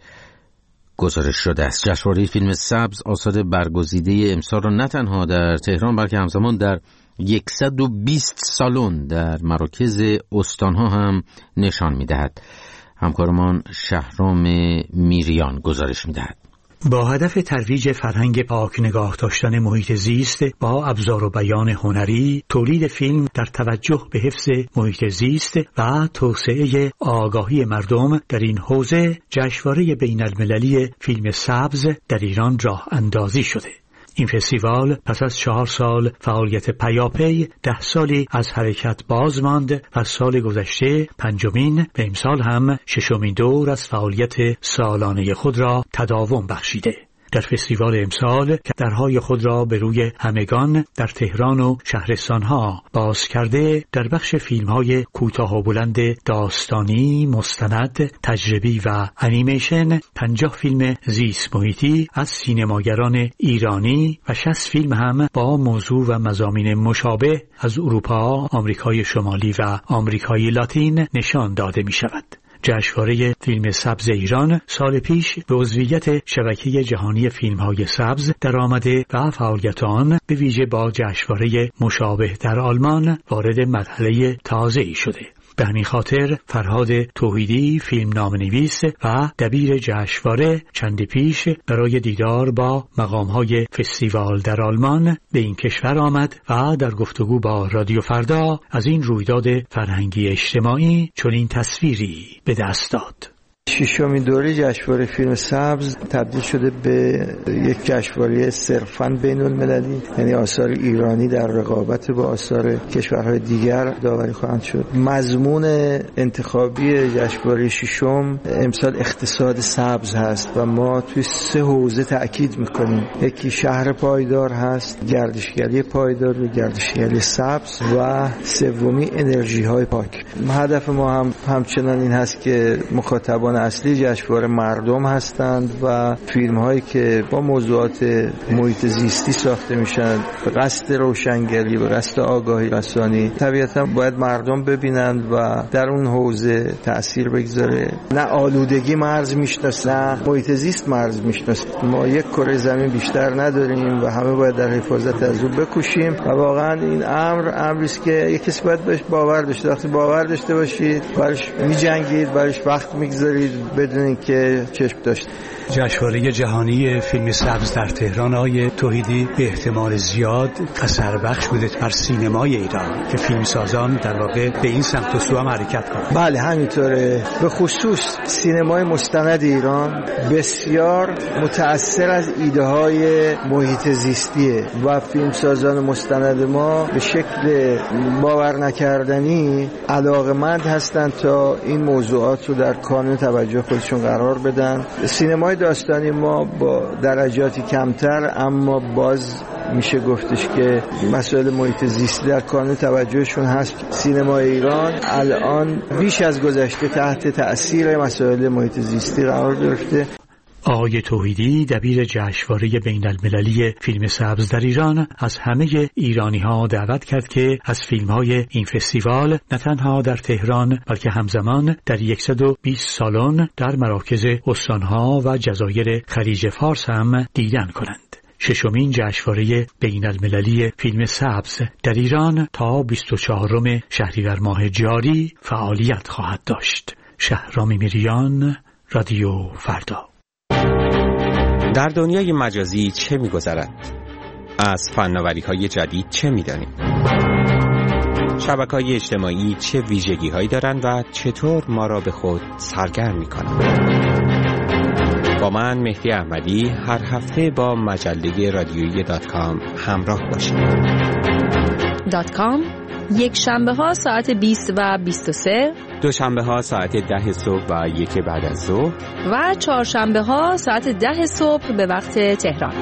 Speaker 1: گزارش شده است. جشنواره فیلم سبز آثار برگزیده امسال را نه تنها در تهران بلکه همزمان در صد و بیست سالن در مراکز استانها هم نشان می‌دهد. همکارمان شهرام میریان گزارش می‌دهد.
Speaker 15: با هدف ترویج فرهنگ پاک نگاه داشتن محیط زیست با ابزار و بیان هنری، تولید فیلم در توجه به حفظ محیط زیست و توسعه آگاهی مردم در این حوزه، جشنواره بین المللی فیلم سبز در ایران راه اندازی شده. این فستیوال پس از چهار سال فعالیت پیاپی ده سالی از حرکت باز ماند و سال گذشته پنجمین و امسال هم ششمین دور از فعالیت سالانه خود را تداوم بخشیده. در فستیوال امسال که درهای خود را به روی همگان در تهران و شهرستانها باز کرده، در بخش فیلم‌های کوتاه و بلند داستانی، مستند، تجربی و انیمیشن پنجاه فیلم زیست محیطی از سینماگران ایرانی و شصت فیلم هم با موضوع و مضامین مشابه از اروپا، آمریکای شمالی و آمریکای لاتین نشان داده می شود. جشنواره فیلم سبز ایران سال پیش به عضویت شبکه جهانی فیلم‌های سبز در آمده و فعالیت آن به ویژه با جشنواره مشابه در آلمان وارد مرحله تازه‌ای شده. به همین خاطر فرهاد توحیدی، فیلم نام‌نویس و دبیر جشنواره، چندی پیش برای دیدار با مقام‌های فستیوال در آلمان به این کشور آمد و در گفتگو با رادیو فردا از این رویداد فرهنگی اجتماعی چنین تصویری به دست داد.
Speaker 7: ششمین دوره جشنواره فیلم سبز تبدیل شده به یک جشنواره صرفاً بین‌المللی، یعنی آثار ایرانی در رقابت با آثار کشورهای دیگر داوری خواهند شد. مضمون انتخابی جشنواره ششم امسال اقتصاد سبز هست و ما توی سه حوزه تأکید میکنیم. یکی شهر پایدار هست، گردشگری پایدار و گردشگری سبز، و سومی انرژی های پاک. هدف ما هم همچنان این هست که مخاطبان اصلی جشنواره مردم هستند و فیلم هایی که با موضوعات محیط زیستی ساخته میشن به قصد روشنگری، به قصد آگاهی رسانی، طبیعتا باید مردم ببینند و در اون حوزه تأثیر بگذاره. نه آلودگی مرز میشناسه، نه محیط زیست مرز میشناسه. ما یک کره زمین بیشتر نداریم و همه باید در حفاظت از اون بکوشیم و واقعا این امر امری است که یک کسی باید بهش باور داشته. وقتی باور داشته باشید براش میجنگید، براش وقت میگذارید بدون اینکه چشم داشت.
Speaker 15: جشنواره جهانی فیلم سبز در تهران آقای توحیدی به احتمال زیاد اثر بخش بوده بر سینمای ایران که فیلمسازان در واقع به این سمت و سو هم حرکت کنند.
Speaker 7: بله همینطوره. به خصوص سینمای مستند ایران بسیار متأثر از ایده های محیط زیستیه و فیلمسازان مستند ما به شکل باور نکردنی علاقمند هستند تا این موضوعات رو در کانون توجه خودشون قرار بدن. سینمای داستانی ما با درجاتی کمتر اما باز میشه گفتش که مسائل محیط زیستی در کانون توجهشون هست. سینمای ایران الان بیش از گذشته تحت تأثیر مسائل محیط زیستی قرار گرفته.
Speaker 15: آقای توحیدی دبیر جشنواره بین المللی فیلم سبز در ایران از همه ایرانی ها دعوت کرد که از فیلم های این فستیوال نه تنها در تهران بلکه همزمان در صد و بیست سالن در مراکز استانها و جزایر خلیج فارس هم دیدن کنند. ششمین جشنواره بین المللی فیلم سبز در ایران تا بیست و چهارم شهریور ماه جاری فعالیت خواهد داشت. شهرام میریان، رادیو فردا.
Speaker 16: در دنیای مجازی چه می‌گذرد؟ از فناوری‌های جدید چه می‌دانیم؟ شبکه‌های اجتماعی چه ویژگی‌هایی دارند و چطور ما را به خود سرگرم می‌کنند؟ با من مهدی احمدی هر هفته با مجله رادیویی دات کام همراه باشید.
Speaker 17: دات کام یک شنبه ها ساعت بیست و بیست و سه،
Speaker 16: دوشنبه ها ساعت ده صبح و یک بعد از ظهر
Speaker 17: و چهارشنبه ها ساعت ده صبح به وقت تهران.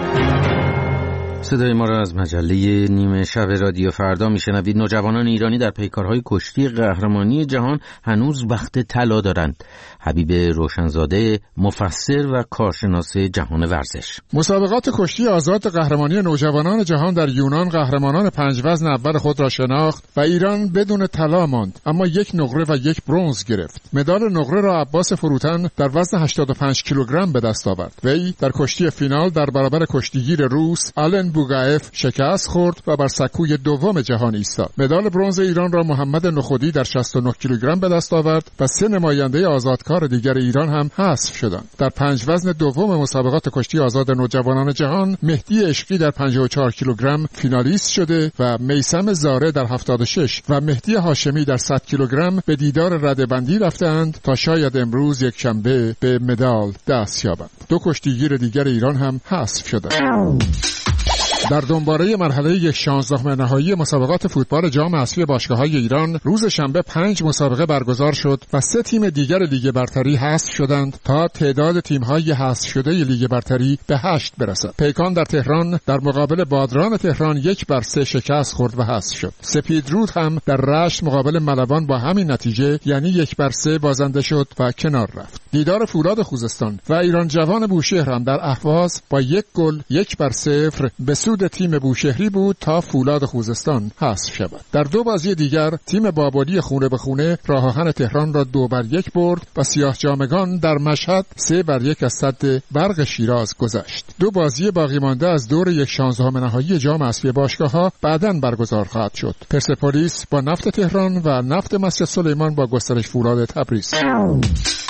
Speaker 1: صدای ما را از مجله نیمه شب رادیو فردا میشنوید. نوجوانان ایرانی در پیکارهای کشتی قهرمانی جهان هنوز وقت طلا دارند. حبیب روشنزاده، مفسر و کارشناس جهان ورزش.
Speaker 18: مسابقات کشتی آزاد قهرمانی نوجوانان جهان در یونان قهرمانان پنج وزن اول خود را شناخت و ایران بدون طلا ماند، اما یک نقره و یک برنز گرفت. مدال نقره را عباس فروتن در وزن هشتاد و پنج کیلوگرم به دست آورد. وی در کشتی فینال در برابر کشتیگیر روس آلن بوگایف شکست خورد و بر سکوی دوم جهان ایستاد. مدال برنز ایران را محمد نخودی در شصت و نه کیلوگرم به دست آورد و سه نماینده آزادکار دیگر ایران هم حذف شدند. در پنج وزن دوم مسابقات کشتی آزاد نوجوانان جهان مهدی عشقی در پنجاه و چهار کیلوگرم فینالیست شده و میثم زاره در هفتاد و شش و مهدی هاشمی در صد کیلوگرم به دیدار رده‌بندی رفتند تا شاید امروز یک شنبه به مدال دست یابند. دو کشتیگیر دیگر ایران هم حذف شدند. در دنباله مرحله شانزدهم نهایی مسابقات فوتبال جام حذفی باشگاه‌های ایران روز شنبه پنج مسابقه برگزار شد و سه تیم دیگر لیگ برتری حذف شدند تا تعداد تیم‌های حذف شده لیگ برتری به هشت برسد. پیکان در تهران در مقابل بادران تهران یک بر سه شکست خورد و حذف شد. سپیدرود هم در رشت مقابل ملوان با همین نتیجه یعنی یک بر سه بازنده شد و کنار رفت. دیدار فولاد خوزستان و ایران جوان بوشهر هم در اهواز با یک گل یک بر صفر به سود تیم بوشهری بود تا فولاد خوزستان حذف شود. در دو بازی دیگر تیم بابلی خونه به خونه راه آهن تهران را دو بر یک برد و سیاه جامگان در مشهد سه بر یک از سد برق شیراز گذشت. دو بازی باقی مانده از دور یک شانزدهم نهایی جام حذفی باشگاه‌ها بعداً برگزار خواهد شد. پرسپولیس با نفت تهران و نفت مسجد سلیمان با گسترش فولاد تبریز.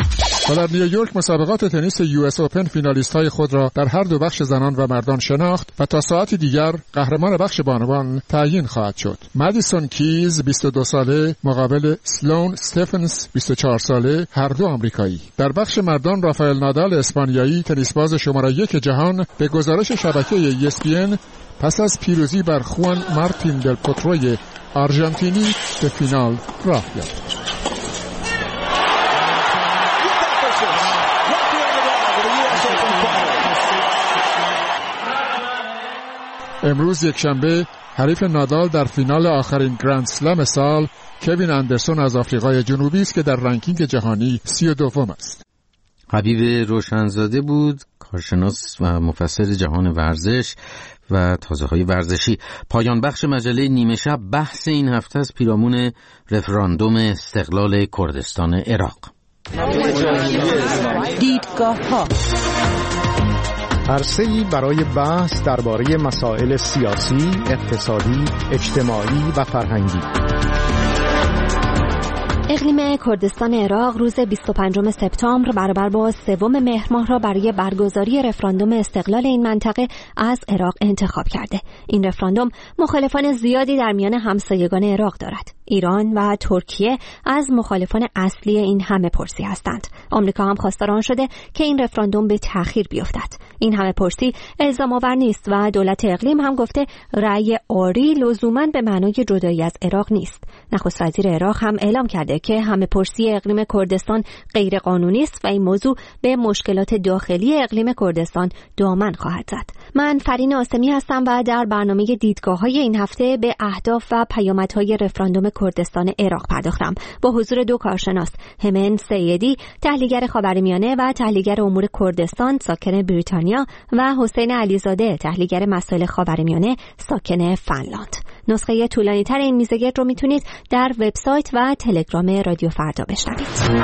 Speaker 18: و در نیویورک مسابقات تنیس یو اس اوپن فینالیست های خود را در هر دو بخش زنان و مردان شناخت و تا ساعتی دیگر قهرمان بخش بانوان تعیین خواهد شد. مادیسون کیز بیست و دو ساله مقابل سلون استفنز بیست و چهار ساله، هر دو آمریکایی. در بخش مردان رافائل نادال اسپانیایی تنیسباز شماره یک جهان به گزارش شبکه ای اس پی ان پس از پیروزی بر خوان مارتین دل پوتروی آرژانتینی به فینال راه یافت. امروز یک شنبه حریف نادال در فینال آخرین گرند سلم سال کوین اندرسون از آفریقای جنوبی است که در رنکینگ جهانی سی و دوم است.
Speaker 1: حبیب روشنزاده بود، کارشناس و مفسر جهان ورزش و تازه‌های ورزشی. پایان بخش مجله نیمه شب بحث این هفته از پیرامون رفراندوم استقلال کردستان عراق.
Speaker 19: دیدگاه‌ها عرصه‌ای برای بحث درباره مسائل سیاسی، اقتصادی، اجتماعی و فرهنگی.
Speaker 20: اقلیم کردستان عراق روز بیست و پنجم سپتامبر برابر با سوم مهر ماه را برای برگزاری رفراندوم استقلال این منطقه از عراق انتخاب کرده. این رفراندوم مخالفان زیادی در میان همسایگان عراق دارد. ایران و ترکیه از مخالفان اصلی این همه پرسی هستند. آمریکا هم خواستار آن شده که این رفراندوم به تأخیر بیفتد. این همه پرسی الزام آور نیست و دولت اقلیم هم گفته رأی آری لزوماً به معنای جدایی از عراق نیست. نخست وزیر عراق هم اعلام کرده که همه پرسی اقلیم کردستان غیر قانونی است و این موضوع به مشکلات داخلی اقلیم کردستان دامن خواهد زد. من فرین آسمی هستم و در برنامه دیدگاه‌های این هفته به اهداف و پیامدهای رفراندوم کردستان عراق پرداختم با حضور دو کارشناس، همن سیدی تحلیلگر خاورمیانه و تحلیلگر امور کردستان ساکن بریتانیا و حسین علیزاده تحلیلگر مسائل خاورمیانه ساکن فنلاند. نسخه طولانی‌تر این میزگرد رو میتونید در وبسایت و تلگرام رادیو فردا بشنوید.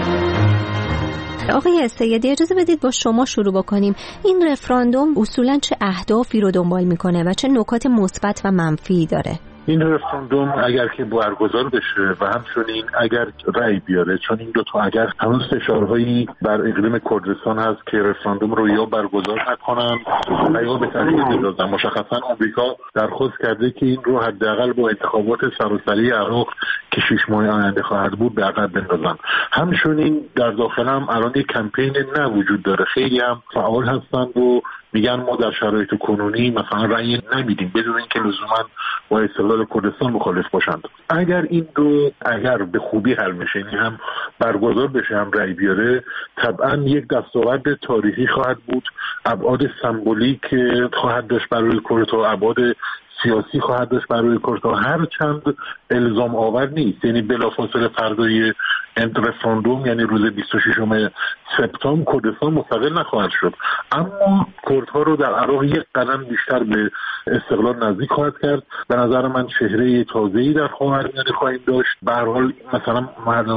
Speaker 20: آقای سیدی اجازه بدید با شما شروع بکنیم. این رفراندوم اصولاً چه اهدافی رو دنبال میکنه و چه نکات مثبت و منفی داره؟
Speaker 21: این رفراندوم اگر که برگزار بشه و همچنین اگر رأی بیاره، چون این دو تا اگر هنوز فشارهایی بر اقلیم کردستان هست که رفراندوم رو یا برگزار نکنن یا به تأخیر بندازن. مشخصا آمریکا درخواست کرده که این رو حداقل با انتخابات سراسری عراق که شش ماه آینده خواهد بود به عقب بندازن. همچنین در داخل هم الان یک کمپین نه وجود داره، خیلی هم فعال هستند و میگن ما در شرایط کنونی مثلا رأی نمیدیم بدون اینکه لزوما با استقلال کردستان مخالف باشند. اگر این دو اگر به خوبی حل بشه، یعنی هم برگزار بشه هم رأی بیاره، طبعا یک دستاورد تاریخی خواهد بود، ابعاد سمبولیک خواهد داشت برای کردها، ابعاد سیاسی خواهد داشت برای کردها، هر چند الزام آور نیست. یعنی بلافاصله فردای رفراندوم یعنی روز بیست و ششم سپتامبر کردستان مستقل نخواهد شد، اما کردها رو در عراق یک قدم بیشتر به استقلال نزدیک خواهد کرد. به نظر من چهره تازه‌ای در خاورمیانه خواهیم داشت. به هر حال مثلا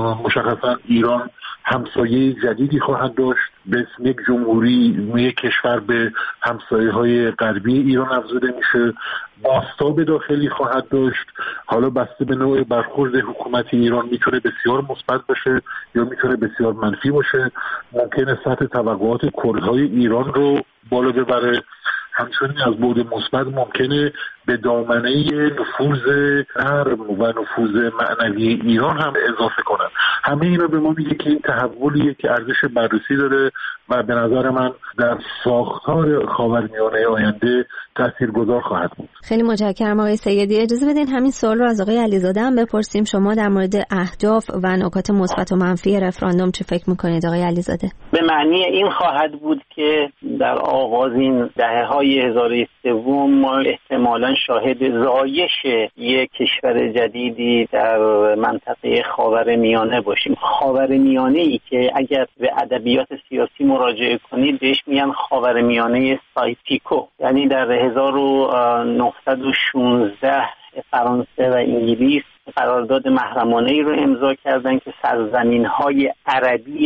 Speaker 21: مشخصا ایران همسایه جدیدی خواهد داشت، به اسم یک جمهوری یک کشور به همسایه‌های غربی ایران افزوده میشه. بازتاب داخلی خواهد داشت. حالا بسته به نوع برخورد حکومت ایران میتونه بسیار مثبت باشه یا میتونه بسیار منفی باشه. ممکنه سطح توقعات کردهای ایران رو بالا ببره. همچنین از بعد مثبت ممکنه به دامنه نفوذ نرم و نفوذ معنوی ایران هم اضافه کنن. همه اینا به ما میگه که این تحولیه که ارزش بررسی داره و به نظر من در ساختار خاورمیانه آینده تاثیرگذار خواهد بود.
Speaker 20: خیلی متشکرم آقای سیدی. اجازه بدین همین سوال رو از آقای علیزاده هم بپرسیم. شما در مورد اهداف و نکات مثبت و منفی رفراندوم چه فکر میکنید آقای علیزاده؟
Speaker 22: به معنی این خواهد بود که در آغاز این دهه‌های هزار و سوم ما احتمالاً شاهد زایش یک کشور جدیدی در منطقه خاورمیانه باشیم. خاورمیانه‌ای که اگر به ادبیات سیاسی مراجعه کنید بهش میگن خاورمیانه سایپیکو، یعنی در هزار و نهصد و شانزده فرانسه و انگلیس قرارداد محرمانه‌ای رو امضا کردن که سرزمین‌های عربی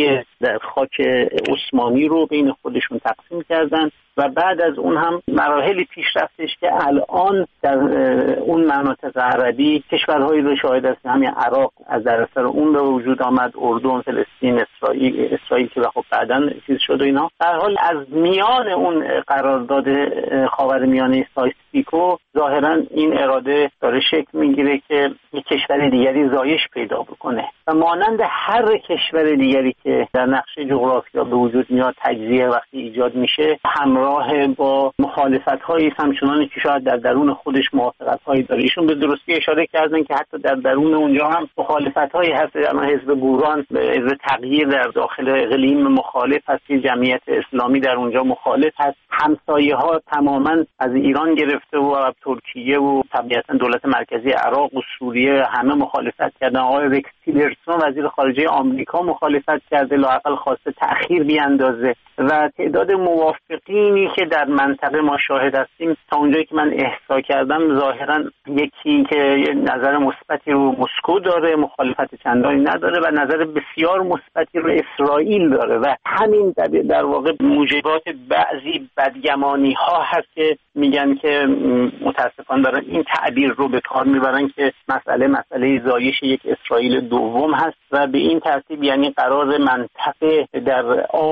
Speaker 22: در خاک عثمانی رو بین خودشون تقسیم کردن و بعد از اون هم مراحلی پیش رفتش که الان در اون مناطق عربی کشورهایی رو شاهد هستیم، همین عراق از در اثر اون به وجود آمد، اردن، فلسطین، اسرائیل اسرائیل که خب بعداً چیز شد و اینا. در حال از میان اون قرارداد خاورمیانه سایس-پیکو ظاهراً این اراده داره شکل میگیره که یک کشور دیگری زایش پیدا بکنه و مانند هر کشور دیگری که در نقشه جغرافیا به وجود میاد، تجزیه وقتی ایجاد میشه همراه با مخالفت‌هایی همچنان که شاید در درون خودش موافقت‌هایی داره. ایشون به درستی اشاره کردن که حتی در درون اونجا هم مخالفت‌هایی هست. اما حزب بوران، حزب تغییر در داخل اقلیم مخالف هست، جمعیت اسلامی در اونجا مخالف هست. همسایه‌ها تماماً از ایران گرفته و ترکیه و طبیعتاً دولت مرکزی عراق و سوریه همه مخالفت کردن. آقای رکس تیلرسون وزیر خارجه آمریکا مخالفت کرده، لااقل خواسته تأخیر بیاندازه و تعداد موافقینی که در منطقه ما شاهد هستیم تا اونجایی که من احصا کردم ظاهراً یکی که نظر مثبتی رو مسکو داره، مخالفت چندانی نداره و نظر بسیار مثبتی رو اسرائیل داره و همین در واقع موجبات بعضی بدگمانی ها هست که میگن که متاسفانه دارن این تعبیر رو به کار میبرن که مسئله مسئله زایش یک اسرائیل دوم هست و به این ترتیب یعنی قرار منطقه در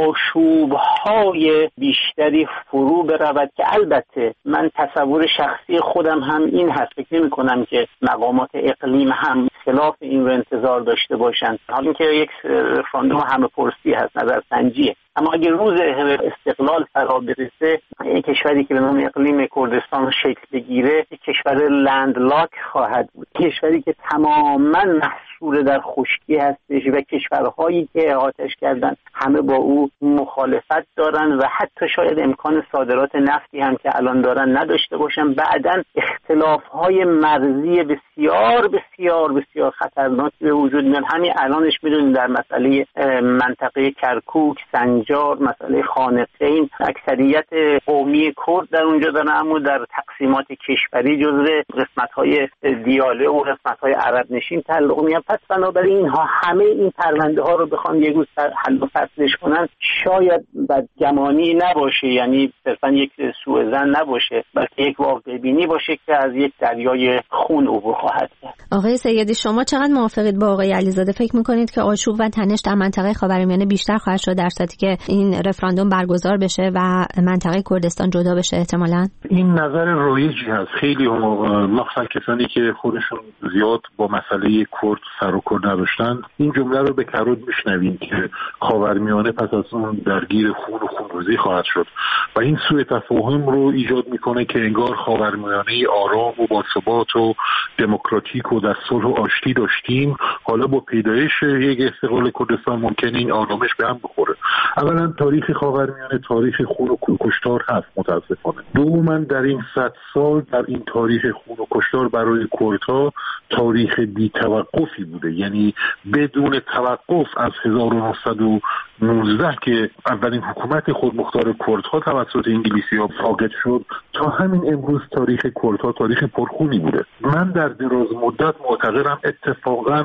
Speaker 22: آشوب‌های بیشتری فرو برود که البته من تصور شخصی خودم هم این هست، فکر نمی‌کنم که مقامات اقلیم هم خلاف این رو انتظار داشته باشند. حالا اینکه یک رفراندوم همه پرسی هست، نظرسنجیه، اما اگه روز استقلال فرا برسه یک کشوری که به نام اقلیم کردستان شکل بگیره یک کشور لندلاک خواهد بود، کشوری که تماماً محصور در خشکی هستش و کشورهایی که احاطه‌اش کردن همه با او مخالفت دارن و حتی شاید امکان صادرات نفتی هم که الان دارن نداشته باشن. بعداً اختلاف‌های مرزی بسیار بسیار بسیار خطرناکی به وجود میاد. همین الانش می‌دونید در مسئله منطقه کرکوک، سنجار، مسئله خانقین اکثریت قومی کرد در اونجا دارن، اما در تقسیمات کشوری جزو قسمت‌های دیاله و قسمت‌های عرب نشین تعلق می‌یابد. پس بنابراین اینها همه این پرونده ها رو بخوان یک روز حل و فصلش کنن شاید بدگمانی نباشه، یعنی صرفا یک سوء ظن نباشه، بلکه یک واقع بینی باشه که از یک دریای خون عبور خواهد کرد.
Speaker 20: آقای سیدی شما چقدر موافقید با آقای علیزاده؟ فکر می‌کنید که آشوب و تنش در منطقه خاورمیانه بیشتر خواهد شد در صورتی که این رفراندوم برگزار بشه و منطقه کردستان جدا بشه احتمالاً؟
Speaker 21: این نظر رایجی هست. خیلی مخصوصا کسانی که خودشون زیاد با مسئله کرد سر و کار نداشتن این جمله رو به کرود میشنویم که خاورمیانه پس از اون درگیر خون و خونریزی خواهد شد و این سوء تفاهم رو ایجاد میکنه که انگار خاورمیانه آرام و باثبات و دموکراتیک و در صلح و آشتی داشتیم، حالا با پیدایش یک استقلال کردستان ممکنه این آرامش به هم بخوره. اولا تاریخ خاورمیانه تاریخ خون و کشتار هست متاسفانه. دوما در این صد سال در این تاریخ خون و کشتار برای کردها تاریخ بی توقفی بوده، یعنی بدون توقف از هزار و نهصد و نوزده که اولین حکومت خودمختار کردها توسط انگلیسی‌ها ساقط شد تا همین امروز تاریخ کردها تاریخ پرخونی بوده. من در دراز مدت معتقدم اتفاقا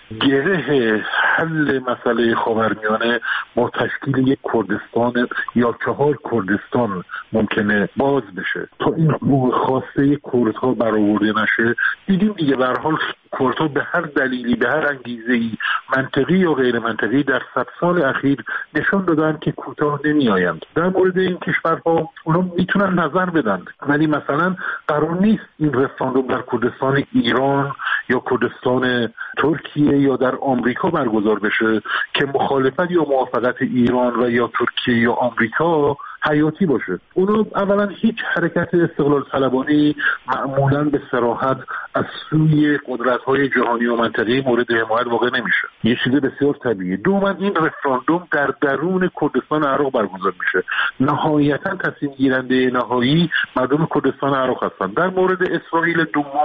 Speaker 21: گره حل مسئله خاورمیانه با تشکیل یک کردستان یا چهار کردستان ممکنه باز بشه تا این خواسته کردها برآورده نشه. دیدیم دیگه به هر حال کردها به هر دلیلی به هر انگیزه‌ای منطقی یا غیر منطقی در صد سال اخیر نشان دادن که کوتاه نمیآیند. در مورد این کشورها اونا میتونن نظر بدن، ولی مثلا قرار نیست این رفراندوم در کردستان ایران یا کردستان ترکیه یا در آمریکا برگزار بشه که مخالفت یا موافقت ایران و یا ترکیه یا آمریکا حیاتی باشه. اونو اولا هیچ حرکت استقلال طلبانی معمولا به صراحت از سوی قدرت‌های جهانی و منطقه‌ای مورد حمایت واقع نمیشه. یه چیز بسیار طبیعیه. دوما این رفراندوم در درون کردستان عراق برگزار میشه. نهایتا تصمیم گیرنده نهایی مردم کردستان عراق هستند. در مورد اسرائیل دوم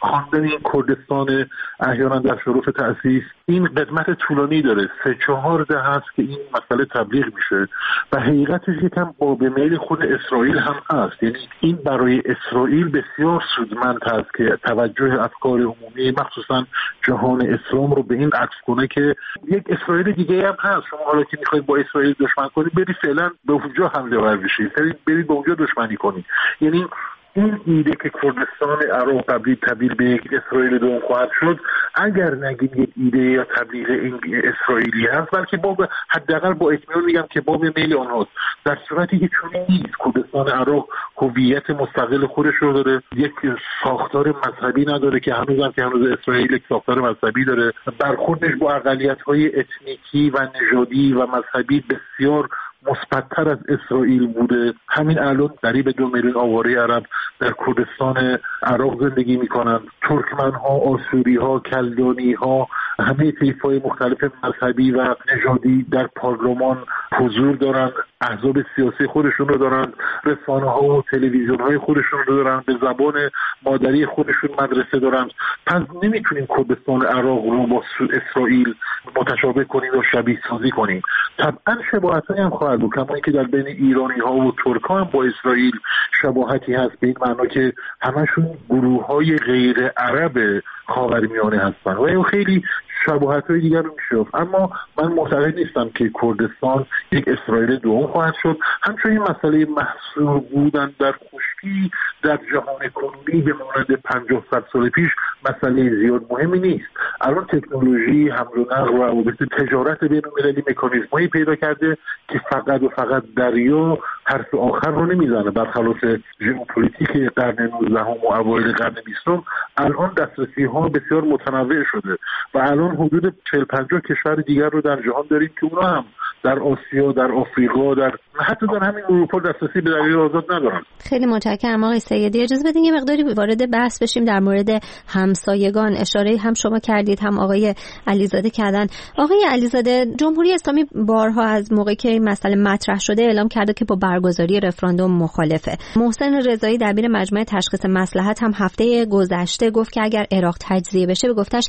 Speaker 21: خواندن این کردستان احیانا در شرف تأسیس این قدمت طولانی داره، سه چهار ده هست که این مسئله تبلیغ میشه و حقیقتش یکم باب میل خود اسرائیل هم هست. یعنی این برای اسرائیل بسیار سودمند هست که توجه افکار عمومی مخصوصا جهان اسلام رو به این عکس کنه که یک اسرائیل دیگه هم هست. شما حالا که میخواید با اسرائیل دشمن کنید برید فعلا به اونجا حمله ور بشید، برید به اونجا دشمنی کنید. یعنی این ایده که کردستان عراق تبدیل تبدیل به یک اسرائیل دوم خواهد شد، اگر نگیم یک ایده یا تبلیغ اسرائیلی هست، بلکه با حداقل با اطمینان میگم که باب میل آنهاست، در صورتی که چون نیست. کردستان عراق هویت مستقل خودش رو داره، یک ساختار مذهبی نداره که هنوزم که هنوز اسرائیل یک ساختار مذهبی داره، برخوردش با اقلیت‌های اتنیکی و نژادی و مذهبی بسیار مثبت‌تر از اسرائیل بوده. همین الان قریب دو میلیون آواره عرب در کردستان عراق زندگی میکنن، ترکمن‌ها، آسوری‌ها، کلدانی‌ها، همه طیف‌های مختلف مذهبی و نژادی در پارلمان حضور دارن، احزاب سیاسی خودشون رو دارن، رسانه‌ها و تلویزیون‌های خودشون رو دارن، به زبان مادری خودشون مدرسه دارن. پس نمیتونیم کردستان عراق رو با اسرائیل متشابه کنیم و شبیه سازی کنیم. طبعاً شباهت‌هایی هم خواهد بود، کما اینکه در بین ایرانی‌ها و ترک‌ها هم با اسرائیل شباهتی هست، به این معنا که همشون گروه‌های غیر عرب خاورمیانه هستن و خیلی شباهت‌های دیگر رو میشه. اما من معتقد نیستم که کردستان یک اسرائیل دوم خواهد شد. همچنین مسئله محصور بودن در خشکی در جهان کنونی به مانند پنجاه صد سال پیش مسئله زیاد مهمی نیست. الان تکنولوژی، حمل و نقل و روابط تجارت بین‌المللی مکانیزمایی پیدا کرده که فقط و فقط دریا حرف آخر رو نمیزنه. برخلاف ژئوپلیتیک قرن نوزدهم و اوایل قرن بیستم الان دسترسی‌ها بسیار متنوع شده و الان حدود چهل پنجاه کشور دیگر رو در جهان داریم که اونا هم در آسیا، در آفریقا، در حتی در همین اروپا دسترسی به دریای آزاد ندارن.
Speaker 20: خیلی متشکرم آقای سیدی. اجازه بدین یه مقداری وارد بحث بشیم در مورد همسایگان. اشاره هم شما کردید هم آقای علیزاده کردن. آقای علیزاده، جمهوری اسلامی بارها از موقعی که این مسئله مطرح شده اعلام کرده که با برگزاری رفراندوم مخالفه. محسن رضایی دبیر مجمع تشخیص مصلحت هم هفته گذشته گفت که اگر عراق تجزیه بشه به گفتش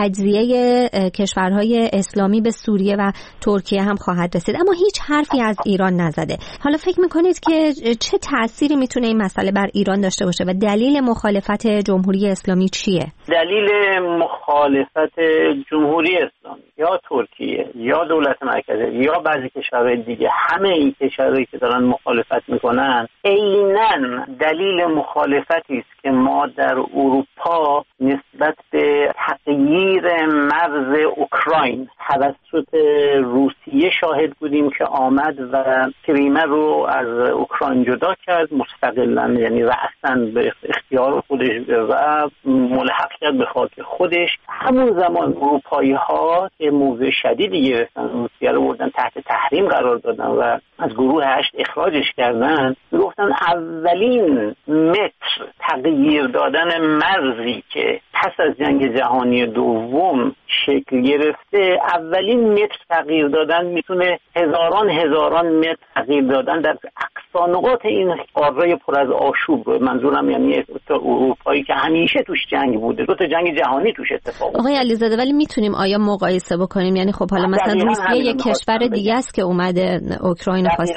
Speaker 20: تجزیه کشورهای اسلامی به سوریه و ترکیه هم خواهد رسید، اما هیچ حرفی از ایران نزده. حالا فکر میکنید که چه تأثیری میتونه این مسئله بر ایران داشته باشه و دلیل مخالفت جمهوری اسلامی چیه؟
Speaker 22: دلیل مخالفت جمهوری اسلامی یا ترکیه یا دولت مرکزی یا بعضی کشورهای دیگه، همه این کشورهایی که دارن مخالفت میکنن عیناً دلیل مخالفتی است که ما در اروپا نسبت به تغییر مرز اوکراین توسط روسیه شاهد بودیم که آمد و کریمه رو از اوکراین جدا کرد مستقلاً، یعنی رأساً به اختیار خودش و ملحق کرد به خاک خودش. همون زمان اروپایی ها که موضع شدیدی گرفتن، روسیه رو بردن تحت تحریم قرار دادن و از گروه هشت اخراجش کردن، گفتن اولین متر تغییر دادن مرزی که پس از جنگ جهانی دوم شکل گرفته، اولین متر تغییر دادن میتونه هزاران هزاران متر تغییر دادن در اقصا نقاط این قاره پر از آشوب رو، منظورم یعنی اروپایی که همیشه توش جنگ بوده، دو تا جنگ جهانی توش اتفاق افتاده.
Speaker 20: آقای علیزاده، ولی میتونیم آیا مقایسه بکنیم؟ یعنی خب حالا مثلا روسیه یک کشور دیگه است که اومده اوکراین خواسته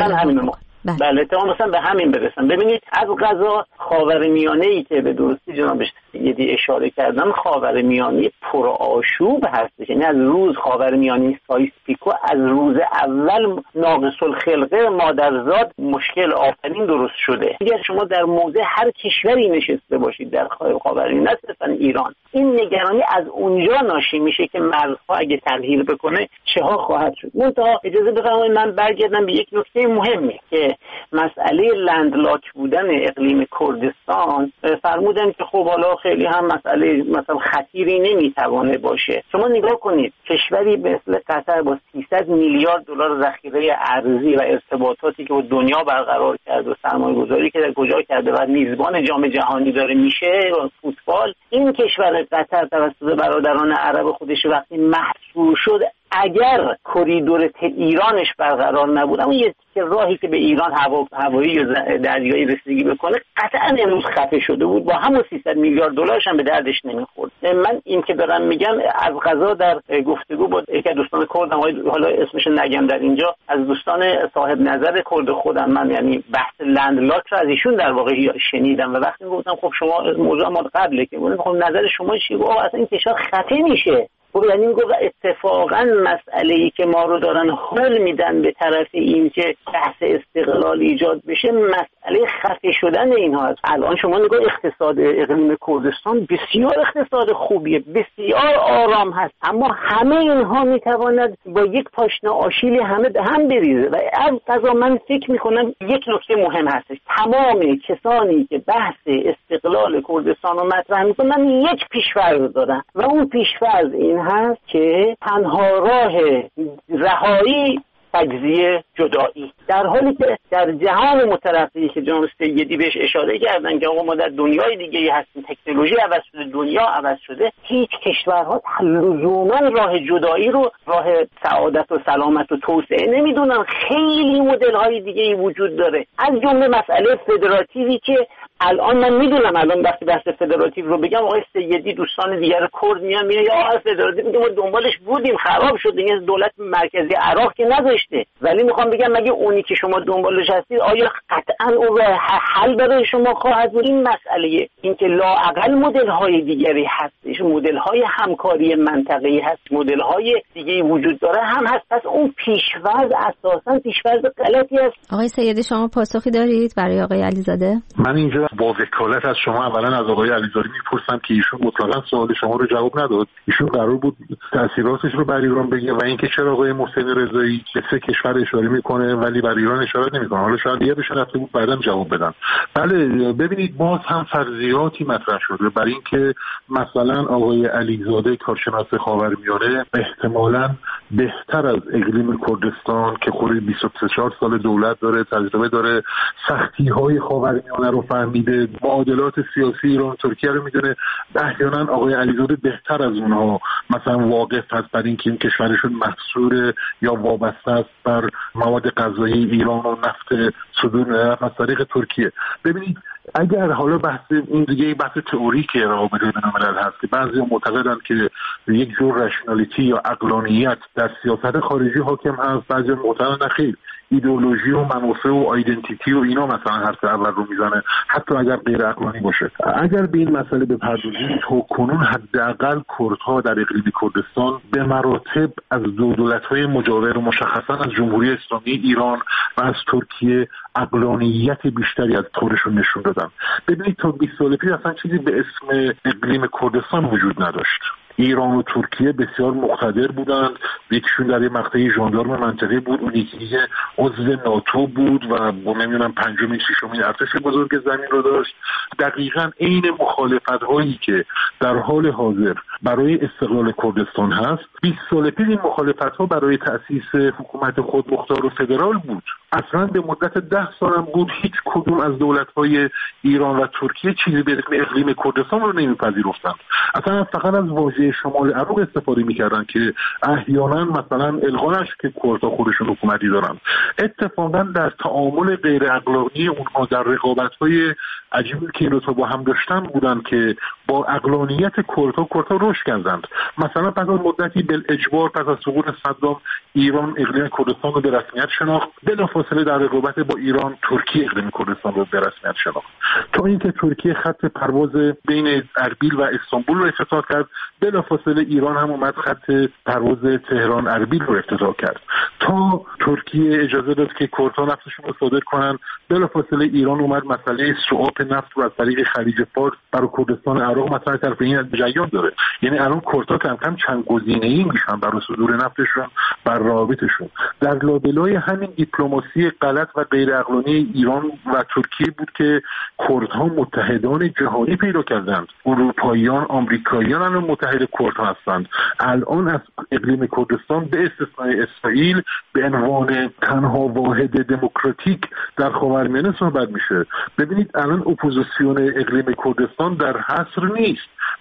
Speaker 22: بله اتفاقا مثلا به همین برسن. ببینید از قضا خاورمیانه‌ای که به درستی جناب سیدی اشاره کردن، خاورمیانه پر آشوب هستش، یعنی از روز خاورمیانه سایس پیکو از روز اول ناقص الخلقه مادرزاد مشکل آفرین درست شده. اگر شما در موضع هر کشوری نشسته باشید در خاورمیانه، نه صرفا ایران، این نگرانی از اونجا ناشی میشه که مرزها اگه تغییر بکنه چه ها خواهد شد. منتها اجازه بفرمایید من برگردم به یک نکته مهمی که مسئله لندلاک بودن اقلیم کردستان. فرمودن که خب حالا خیلی هم مسئله مثلا خطیری نمیتوانه باشه. شما نگاه کنید کشوری مثل قطر با سیصد میلیارد دلار ذخیره ارزی و ارتباطاتی که با دنیا برقرار کرده و سرمایه‌گذاری که در کجا کرده و میزبان جام جهانی داره میشه فوتبال، این کشور قطر توسط برادران عرب خودش وقتی محصور شد اگر کریدور ایرانش برقرار نبود، اما یه که راهی که به ایران هوا هوایی یا دریایی رسیدگی بکنه قطعا امروز خفه شده بود، با همون سیصد میلیارد دلارش هم به دردش نمیخورد. من این که دارم میگم از قضا در گفتگو با یکی از دوستان کردم، حالا اسمش نگم در اینجا، از دوستان صاحب نظر کرد خودم، من یعنی بحث لندلاک رو از ایشون در واقع شنیدم و وقتی گفتم خب شما موضوع ما قبله که گفتم خب نظر شما چیه؟ گفت اصلا این کشور خفه میشه. خب یعنی میگه اتفاقا مسئله‌ای که ما رو دارن حل میدن به طرف این که بحث استقلال ایجاد بشه، مسئله خفه شدن اینها است. الان شما نگاه اقتصاد اقلیم کردستان بسیار اقتصاد خوبیه، بسیار آرام هست، اما همه اینها میتواند با یک پاشنه آشیل همه به هم بریزه و از قضا من فکر میکنم یک نکته مهم هستش، تمام کسانی که بحث استقلال کردستان رو مطرح میکنن یک پیش‌فرض دارن و اون پیش‌فرض این هست که تنها راه رهایی تجزیه جدایی، در حالی که در جهان مترقی که جناب سیدی بهش اشاره کردن که آقا ما در دنیای دیگه هستیم، تکنولوژی عوض شده، دنیا عوض شده، هیچ کشورها لزوما راه جدایی رو راه سعادت و سلامت و توسعه نمیدونن. خیلی مدل های دیگه ای وجود داره، از جمله مسئله فدراتیوی که الان من میدونم الان وقتی بحث فدراتیو رو بگم آقای سیدی دوستان دیگر کرد میان میگن آقا فدراتیو میگه ما دنبالش بودیم خراب شد، این دولت مرکزی عراق که نذاشته، ولی میخوام بگم مگه اونی که شما دنبالش هستید آیا قطعا اون حل برای شما خواهد بود؟ این مسئله اینکه لااقل مدل های دیگری هستش، مدل های همکاری منطقه‌ای هست، مدل های دیگه وجود داره هم هست، پس اون پیش‌فرض اساساً پیش‌فرض غلطی است.
Speaker 20: آقای سیدی شما پاسخی دارید برای آقای علیزاده؟
Speaker 21: من اینجا با وکالت از شما اولا از آقای علیزاده میپرسم که ایشون مطلقاً سوال شما رو جواب نداد. ایشون قرار بود تاثیراتش رو بر ایران بگه و اینکه چرا آقای محسن رضایی به سه کشور اشاره میکنه ولی بر ایران اشاره نمیکنه. حالا شاید یه بشه رفته بود بعداً جواب بدن. بله ببینید باز هم فرضیاتی مطرح شده برای اینکه مثلا آقای علیزاده کارشناس خاورمیانه احتمالاً بهتر از اقلیم کردستان که خود بیست و چهار سال دولت داره، تجربه داره، سختی‌های خاورمیانه رو فهمیده، معادلات سیاسی ایران ترکیه رو میدونه، احیانا آقای علیزاده بهتر از اونها مثلا واقف هست بر اینکه این کشورشون محصور یا وابسته است بر مواد غذایی ایران و نفت صدور از طریق ترکیه. ببینید اگر حالا بحث این دیگه بحث تئوریک روابط بین‌الملل هست که بعضی معتقدند که یک جور رشنالیتی یا عقلانیت در سیاست خارجی حاکم هست، بعضی معتقدند خیر ایدئولوژی و منافع و آیدنتیتی و اینا مثلا حرف اول رو میزنه حتی اگر غیر عقلانی باشه. اگر به این مسئله بپردازیم تا کنون حداقل کردها در اقلیم کردستان به مراتب از دو دولت‌های مجاور و مشخصا از جمهوری اسلامی ایران و از ترکیه عقلانیت بیشتری از خودشون نشون دادن. ببینید تا بیست سال پیش اصلا چیزی به اسم اقلیم کردستان وجود نداشت. ایران و ترکیه بسیار مقتدر بودند، یکیشون در یه مقطعی ژاندارم منطقه بود، اون یکی عضو ناتو بود و نمیدونم پنجمین ششمین ارتش بزرگ زمین رو داشت. دقیقاً عین مخالفت هایی که در حال حاضر برای استقلال کردستان هست، بیست سال پیش این مخالفت ها برای تأسیس حکومت خودمختار و فدرال بود. اصلا به مدت ده سال هم بود هیچ کدوم از دولت های ایران و ترکیه چیزی به اسم اقلیم کردستان رو نمیپذیرفتند. اصلا فقط از واژه شمال عراق استفاده میکردن که احیانا مثلا الغاش که کردها خودشون حکومتی دارن. اتفاقا در تعامل غیر عقلانی اونها در رقابت‌های عجیبی که اینا با هم داشتن بودن که با عقلانیت کردها کردها رشد کردند. مثلا پس از مدتی بالاجبار پس از سقوط صدام ایران اقلیم کردستان رو به رسمیت شناخت، بلافاصله در رقابت با ایران ترکیه اقلیم کردستان رو به رسمیت شناخت، تا اینکه ترکیه خط پرواز بین اربیل و استانبول رو افتتاح کرد، بلافاصله ایران هم اومد خط پرواز تهران اربیل رو افتتاح کرد. تا ترکیه اجازه داد که کردها نفتشون رو صادر کنن، بلافاصله ایران اومد مسئله صعاب نفت رو از طریق خلیج فارس برای کردستان عراق مطرح کرد. این جریان داره، یعنی الان کردها کم کم چند گزینه‌ای میشن برای صدور نفتشون بر روابطشون. در لابلای همین دیپلماسی غلط و غیر عقلانی ایران و ترکیه بود که کردها متحدان جهانی پیدا کردند. اروپاییان، آمریکاییان الان متحد کردها هستند. الان از اقلیم کردستان به استثنای اسرائیل به عنوان تنها واحد دموکراتیک در خاورمیانه صحبت میشه. ببینید الان اپوزیسیون اقلیم کردستان در حصر نیست،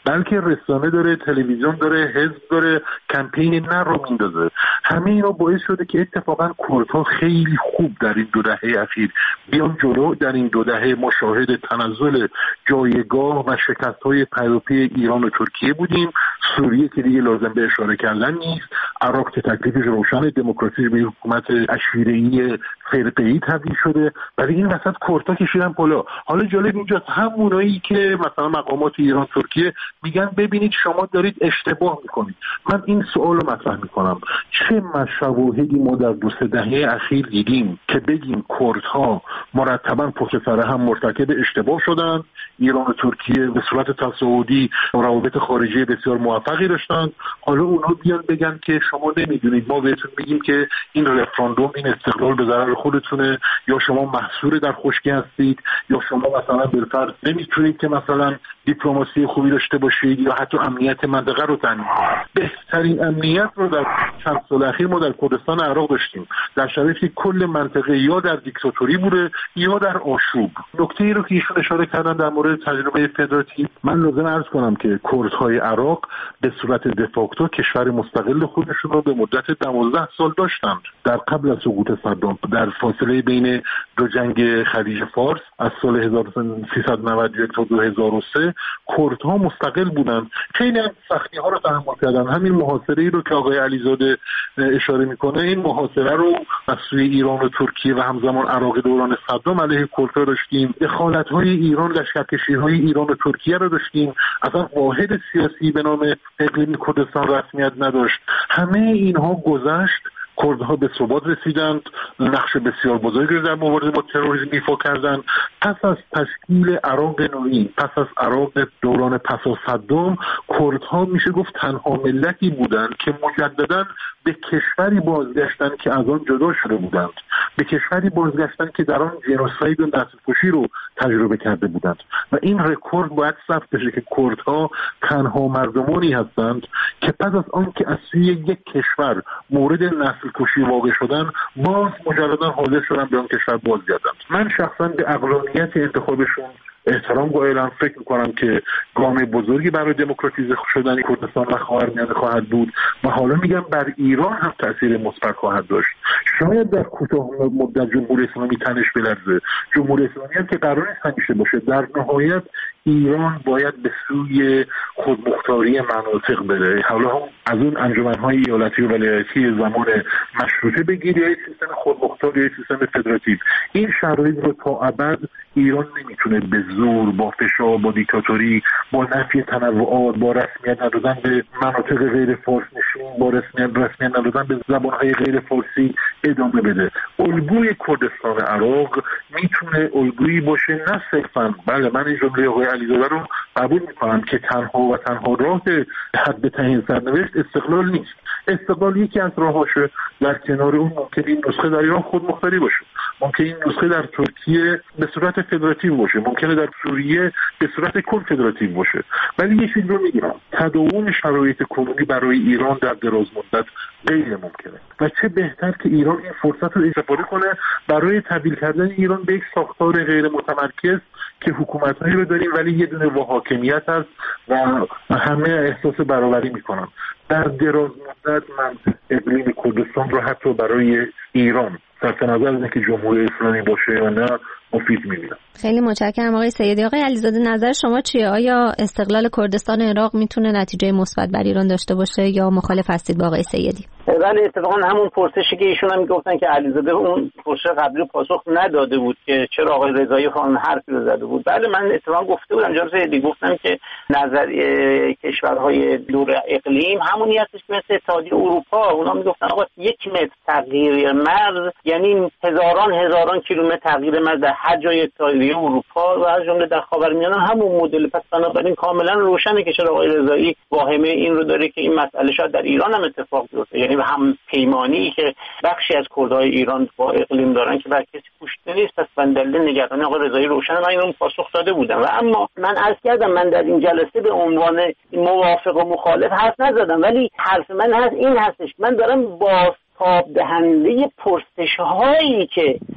Speaker 21: بلکه رسانه داره، تلویزیون داره، حزب داره، کمپین نه رو میندازه. همه اینا باعث شده که اتفاقا کردها خیلی خوب در این دو دهه اخیر بیان جلو. در این دو دهه ما شاهد تنزل جایگاه و شکست‌های پیاپی ایران و ترکیه بودیم. سوریه که دیگه لازم به اشاره کردن نیست، عراق که تکلیفش روشن، دموکراسی به حکومت عشیره‌ای فرقه‌ای تبدیل شده، ولی این وسط کردها کشیدن بالا. حالا جالب اینجاست همونایی که مثلا مقامات ایران ترکیه میگن ببینید شما دارید اشتباه میکنید. من این سوال رو مطرح میکنم، چه شواهدی ما در دو سه دهه اخیر دیدیم که بگیم کردها مرتبا پشت سر هم مرتکب اشتباه شدن، ایران و ترکیه به صورت تصاعدی روابط خارجی بسیار موفقی داشتن، حالا اونا بیان بگن که شما نمیدونید، ما بهتون میگیم که این رفراندوم، این استقلال به ضرر خودتونه، یا شما محصور در خشکی هستید، یا شما مثلا بالفرض نمیتونید که مثلا دیپلماسی خوبی داشته باشید، یا حتی امنیت منطقه رو تامین کنید. بهترین امنیت رو در چند سال اخیر ما در کردستان عراق داشتیم، در شرایطی که کل منطقه یا در دیکتاتوری بوده یا در آشوب. نکته‌ای رو که ایشون اشاره کردن در مورد تجربه فدراتیو، من لازم عرض کنم که کردهای عراق به صورت دفاکتو کشور مستقل خودشون رو به مدت دوازده سال داشتند. در قبل از سقوط صدام، در فاصله بین دو جنگ خلیج فارس از سال هزار و سیصد و نود و یک تا دو هزار و سه کردها مستقل بودند. خیلی هم سختی ها رو تحمل کردن. همین محاصره‌ای رو که آقای علیزاده اشاره میکنه، این محاصره رو از سوی ایران و ترکیه و همزمان عراق دوران صدام علیه کردها داشتیم. دخالت‌های ایران، لشکرکشی‌های ایران و ترکیه رو داشتیم. اصلا واحد سیاسی به نام اقلیم کردستان رسمیت نداشت. همه اینها گذشت، کردها به ثبات رسیدند، نقش بسیار بزرگی در مبارزه با تروریسم ایفا کردند. پس از تشکیل عراق نوعی، پس از عراق دوران پس از صدام، کردها میشه گفت تنها ملتی بودند که مجددا به کشوری بازگشتند که از آن جدا شده بودند، به کشوری بازگشتند که در آن جنوساید و نسل‌کشی رو تجربه کرده بودند. و این رکورد باید ثبت بشه که کردها تنها مردمانی هستند که پس از آن که از سوی یک کشور مورد نسل کشی واقع شدن، باز مجددا حاضر شدن به آن کشور بازگردند. من شخصا به عقلانیت انتخابشون احترام قائلم. فکر میکنم که گام بزرگی برای دموکراتیزه شدن کردستان و خاورمیانه خواهد بود و حالا میگم بر ایران هم تاثیر مثبت خواهد داشت. شاید در کوتاه مدت جمهوری اسلامی تنش بلرزه، جمهوری اسلامی هم که قرار نیست همیشه باشه. در نهایت ایران باید به سوی خودمختاری مناطق بره، حالا هم از اون انجمن‌های ایالتی و ولایتی زمان مشروطه بگیر یا سیستم خودمختار یا سیستم فدراتیو. این شرایط رو تا ابد ایران نمیتونه به زور، با فشار، با دیکتاتوری، با نفی تنوعات، با رسمیت ندادن به مناطق غیر فارس نشین، با رسمیت رسمیت ندادن به زبان‌های غیر فارسی ادامه بده. الگوی کردستان عراق میتونه الگویی باشه، نه صرفاً، بله من این جمله آقای علیزاده رو قبول میکنم که تنها و تنها راه حد تعیین سرنوشت استقلال نیست. استقلال یکی از راهاشه. در کنار اون ممکن این نسخه در ایران خودمختاری باشه، ممکن این نسخه در ترکیه به صورت فدراتیو باشه، ممکنه در سوریه به صورت کنفدراتیو باشه. ولی یه چیز رو میگم، تداوم شرایط کنونی برای ایران در دراز مدت غیر ممکنه و چه بهتر که ایران این فرصت رو استفاده کنه برای تبدیل کردن ایران به یک ساختار غیر متمرکز که حکومت‌هایی رو داریم ولی یه دونه با حاکمیت هست و همه احساس برابری میکنن. در دراز مدت من اقلیم کردستان رو حتی برای ایران صرف نظر از اینکه جمهوری اسلامی باشه یا نه مفید می‌بینم.
Speaker 20: خیلی متشکرم آقای سیدی. آقای علیزاده نظر شما چیه؟ آیا استقلال کردستان عراق میتونه نتیجه مثبت بر ایران داشته باشه یا مخالف هستید با آقای سیدی؟
Speaker 22: بله، اتفاقا همون پرسشی که ایشون هم میگفتن که علیزاده اون پرسش قبلی رو پاسخ نداده بود که چرا آقای رضایی خان حرفی رو زده بود. بله من اتفاقا گفته بودم جناب سیدی، گفتم که نظر کشورهای دور اقلیم همونی هستش که مثل اتحادیه اروپا، اونا میگفتن آقا یک متر تغییر مرز یعنی هزاران هزاران کیلومتر تغییر مرز در هر جای اتحادیه اروپا و از جمله در خاورمیانه همون مدل. پس بنابراین کاملا روشنه که چرا آقای رضایی واهمه این رو داره که این مسئله شاید در ایران هم اتفاق بیفته، یعنی هم پیمانی که بخشی از کردهای ایران با اقلیم دارن که بر کسی پوشیده نیست. پس من دلیل نگرانی آقای رضایی روشنه، من اینو پاسخ داده بودم. و اما من عرض کردم من در این جلسه به عنوان موافق و مخالف حرف نزدم، ولی حرف من هست این هستش، من دارم با تاب دهنده پرسش هایی که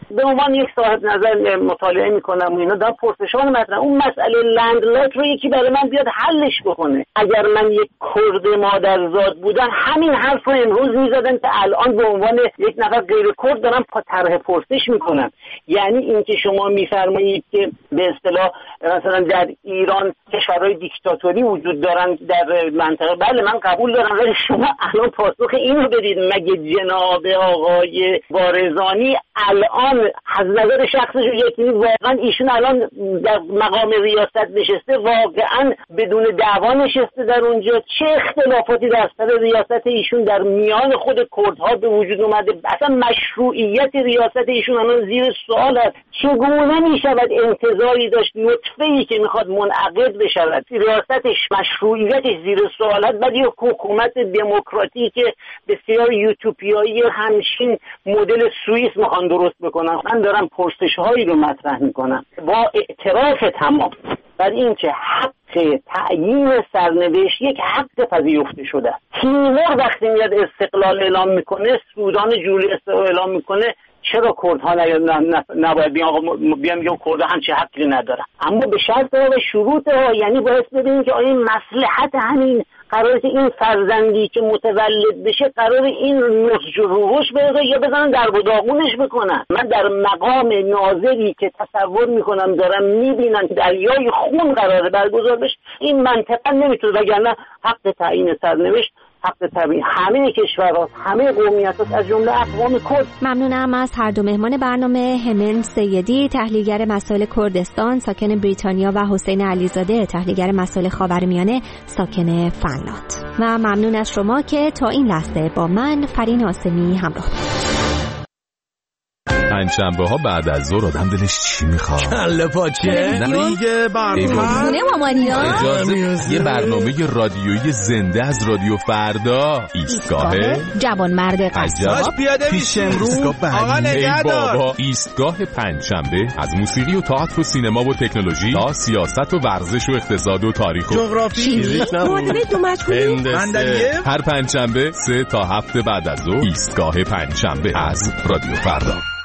Speaker 22: به عنوان یک صاحب نظر مطالعه میکنم و اینا دارم پرسشان مطرح، اون مسئله لندلاک رو یکی برای من بیاد حلش بکنه. اگر من یک کرد مادرزاد بودم همین حرف رو امروز میزدن که الان به عنوان یک نفر غیر کرد دارم طرح پرسش میکنم. یعنی اینکه شما میفرمایید که به اصطلاح مثلا در ایران کشورهای دیکتاتوری وجود دارن در منطقه، بله من قبول دارم، ولی شما الان پاسخ این رو بدید. مگه جناب آقای بارزانی الان از نظر شخصش یکی واقعا ایشون الان در مقام ریاست نشسته، واقعا بدون دعوا نشسته در اونجا؟ چه اختلافاتی در سر ریاست ایشون در میان خود کردها به وجود اومده؟ اصلا مشروعیت ریاست ایشون الان زیر سوال است. چگونه میشود انتظاری داشت نطفه‌ای که میخواد منعقد بشود ریاستش مشروعیتش زیر سوال است، بعد یک حکومت دموکراتیک بسیار یوتوپیایی همشین مدل سوئیس میخوان درست بکنن؟ من دارم پرسش‌هایی رو مطرح میکنم با اعتراف تمام بر این که حق تعیین سرنوشت یک حق پذیرفته شده است. تیمور وقتی میاد استقلال اعلام میکنه، سودان جولی استقلال اعلام میکنه، چرا کردها نباید بیان بیان میگن کردها همچین حقی ندارن؟ اما به شرط و شروط ها، یعنی باید ببینیم که آیا مصلحت همین قراره که این فرزندی که متولد بشه قرار این نسج و روحش بره یا بزنن در و داغونش بکنن؟ من در مقام ناظری که تصور میکنم دارم میبینم که دریای خون قراره برگزار بشه، این منطقا نمیتونه، وگرنه حق تعیین سرنوشت حق طبیعی همه کشورها، همه قومیت‌ها از جمله اقوام کرد.
Speaker 20: ممنونم از هر دو مهمان برنامه، همن سیدی تحلیلگر مسائل کردستان ساکن بریتانیا و حسین علیزاده تحلیلگر مسائل خاورمیانه ساکن فنلاند. و ممنون از شما که تا این لحظه با من فرین آسمی همراه بودید.
Speaker 2: پنجشنبه ها بعد از ظهر آدم دلش چی میخواد؟
Speaker 4: کله پاچه دیگه برنامه
Speaker 2: مامانیا اجازه یه برنامه رادیویی زنده از رادیو فردا، ایستگاه
Speaker 20: جوان مرد قصاب
Speaker 2: پیش امروز. آقا نگهدار. ایستگاه پنجشنبه از موسیقی و تئاتر و سینما و تکنولوژی تا سیاست و ورزش و اقتصاد و تاریخ و
Speaker 4: جغرافی
Speaker 2: هر پنجشنبه سه تا هفت بعد از ظهر ایستگاه پنجشنبه از رادیو فردا.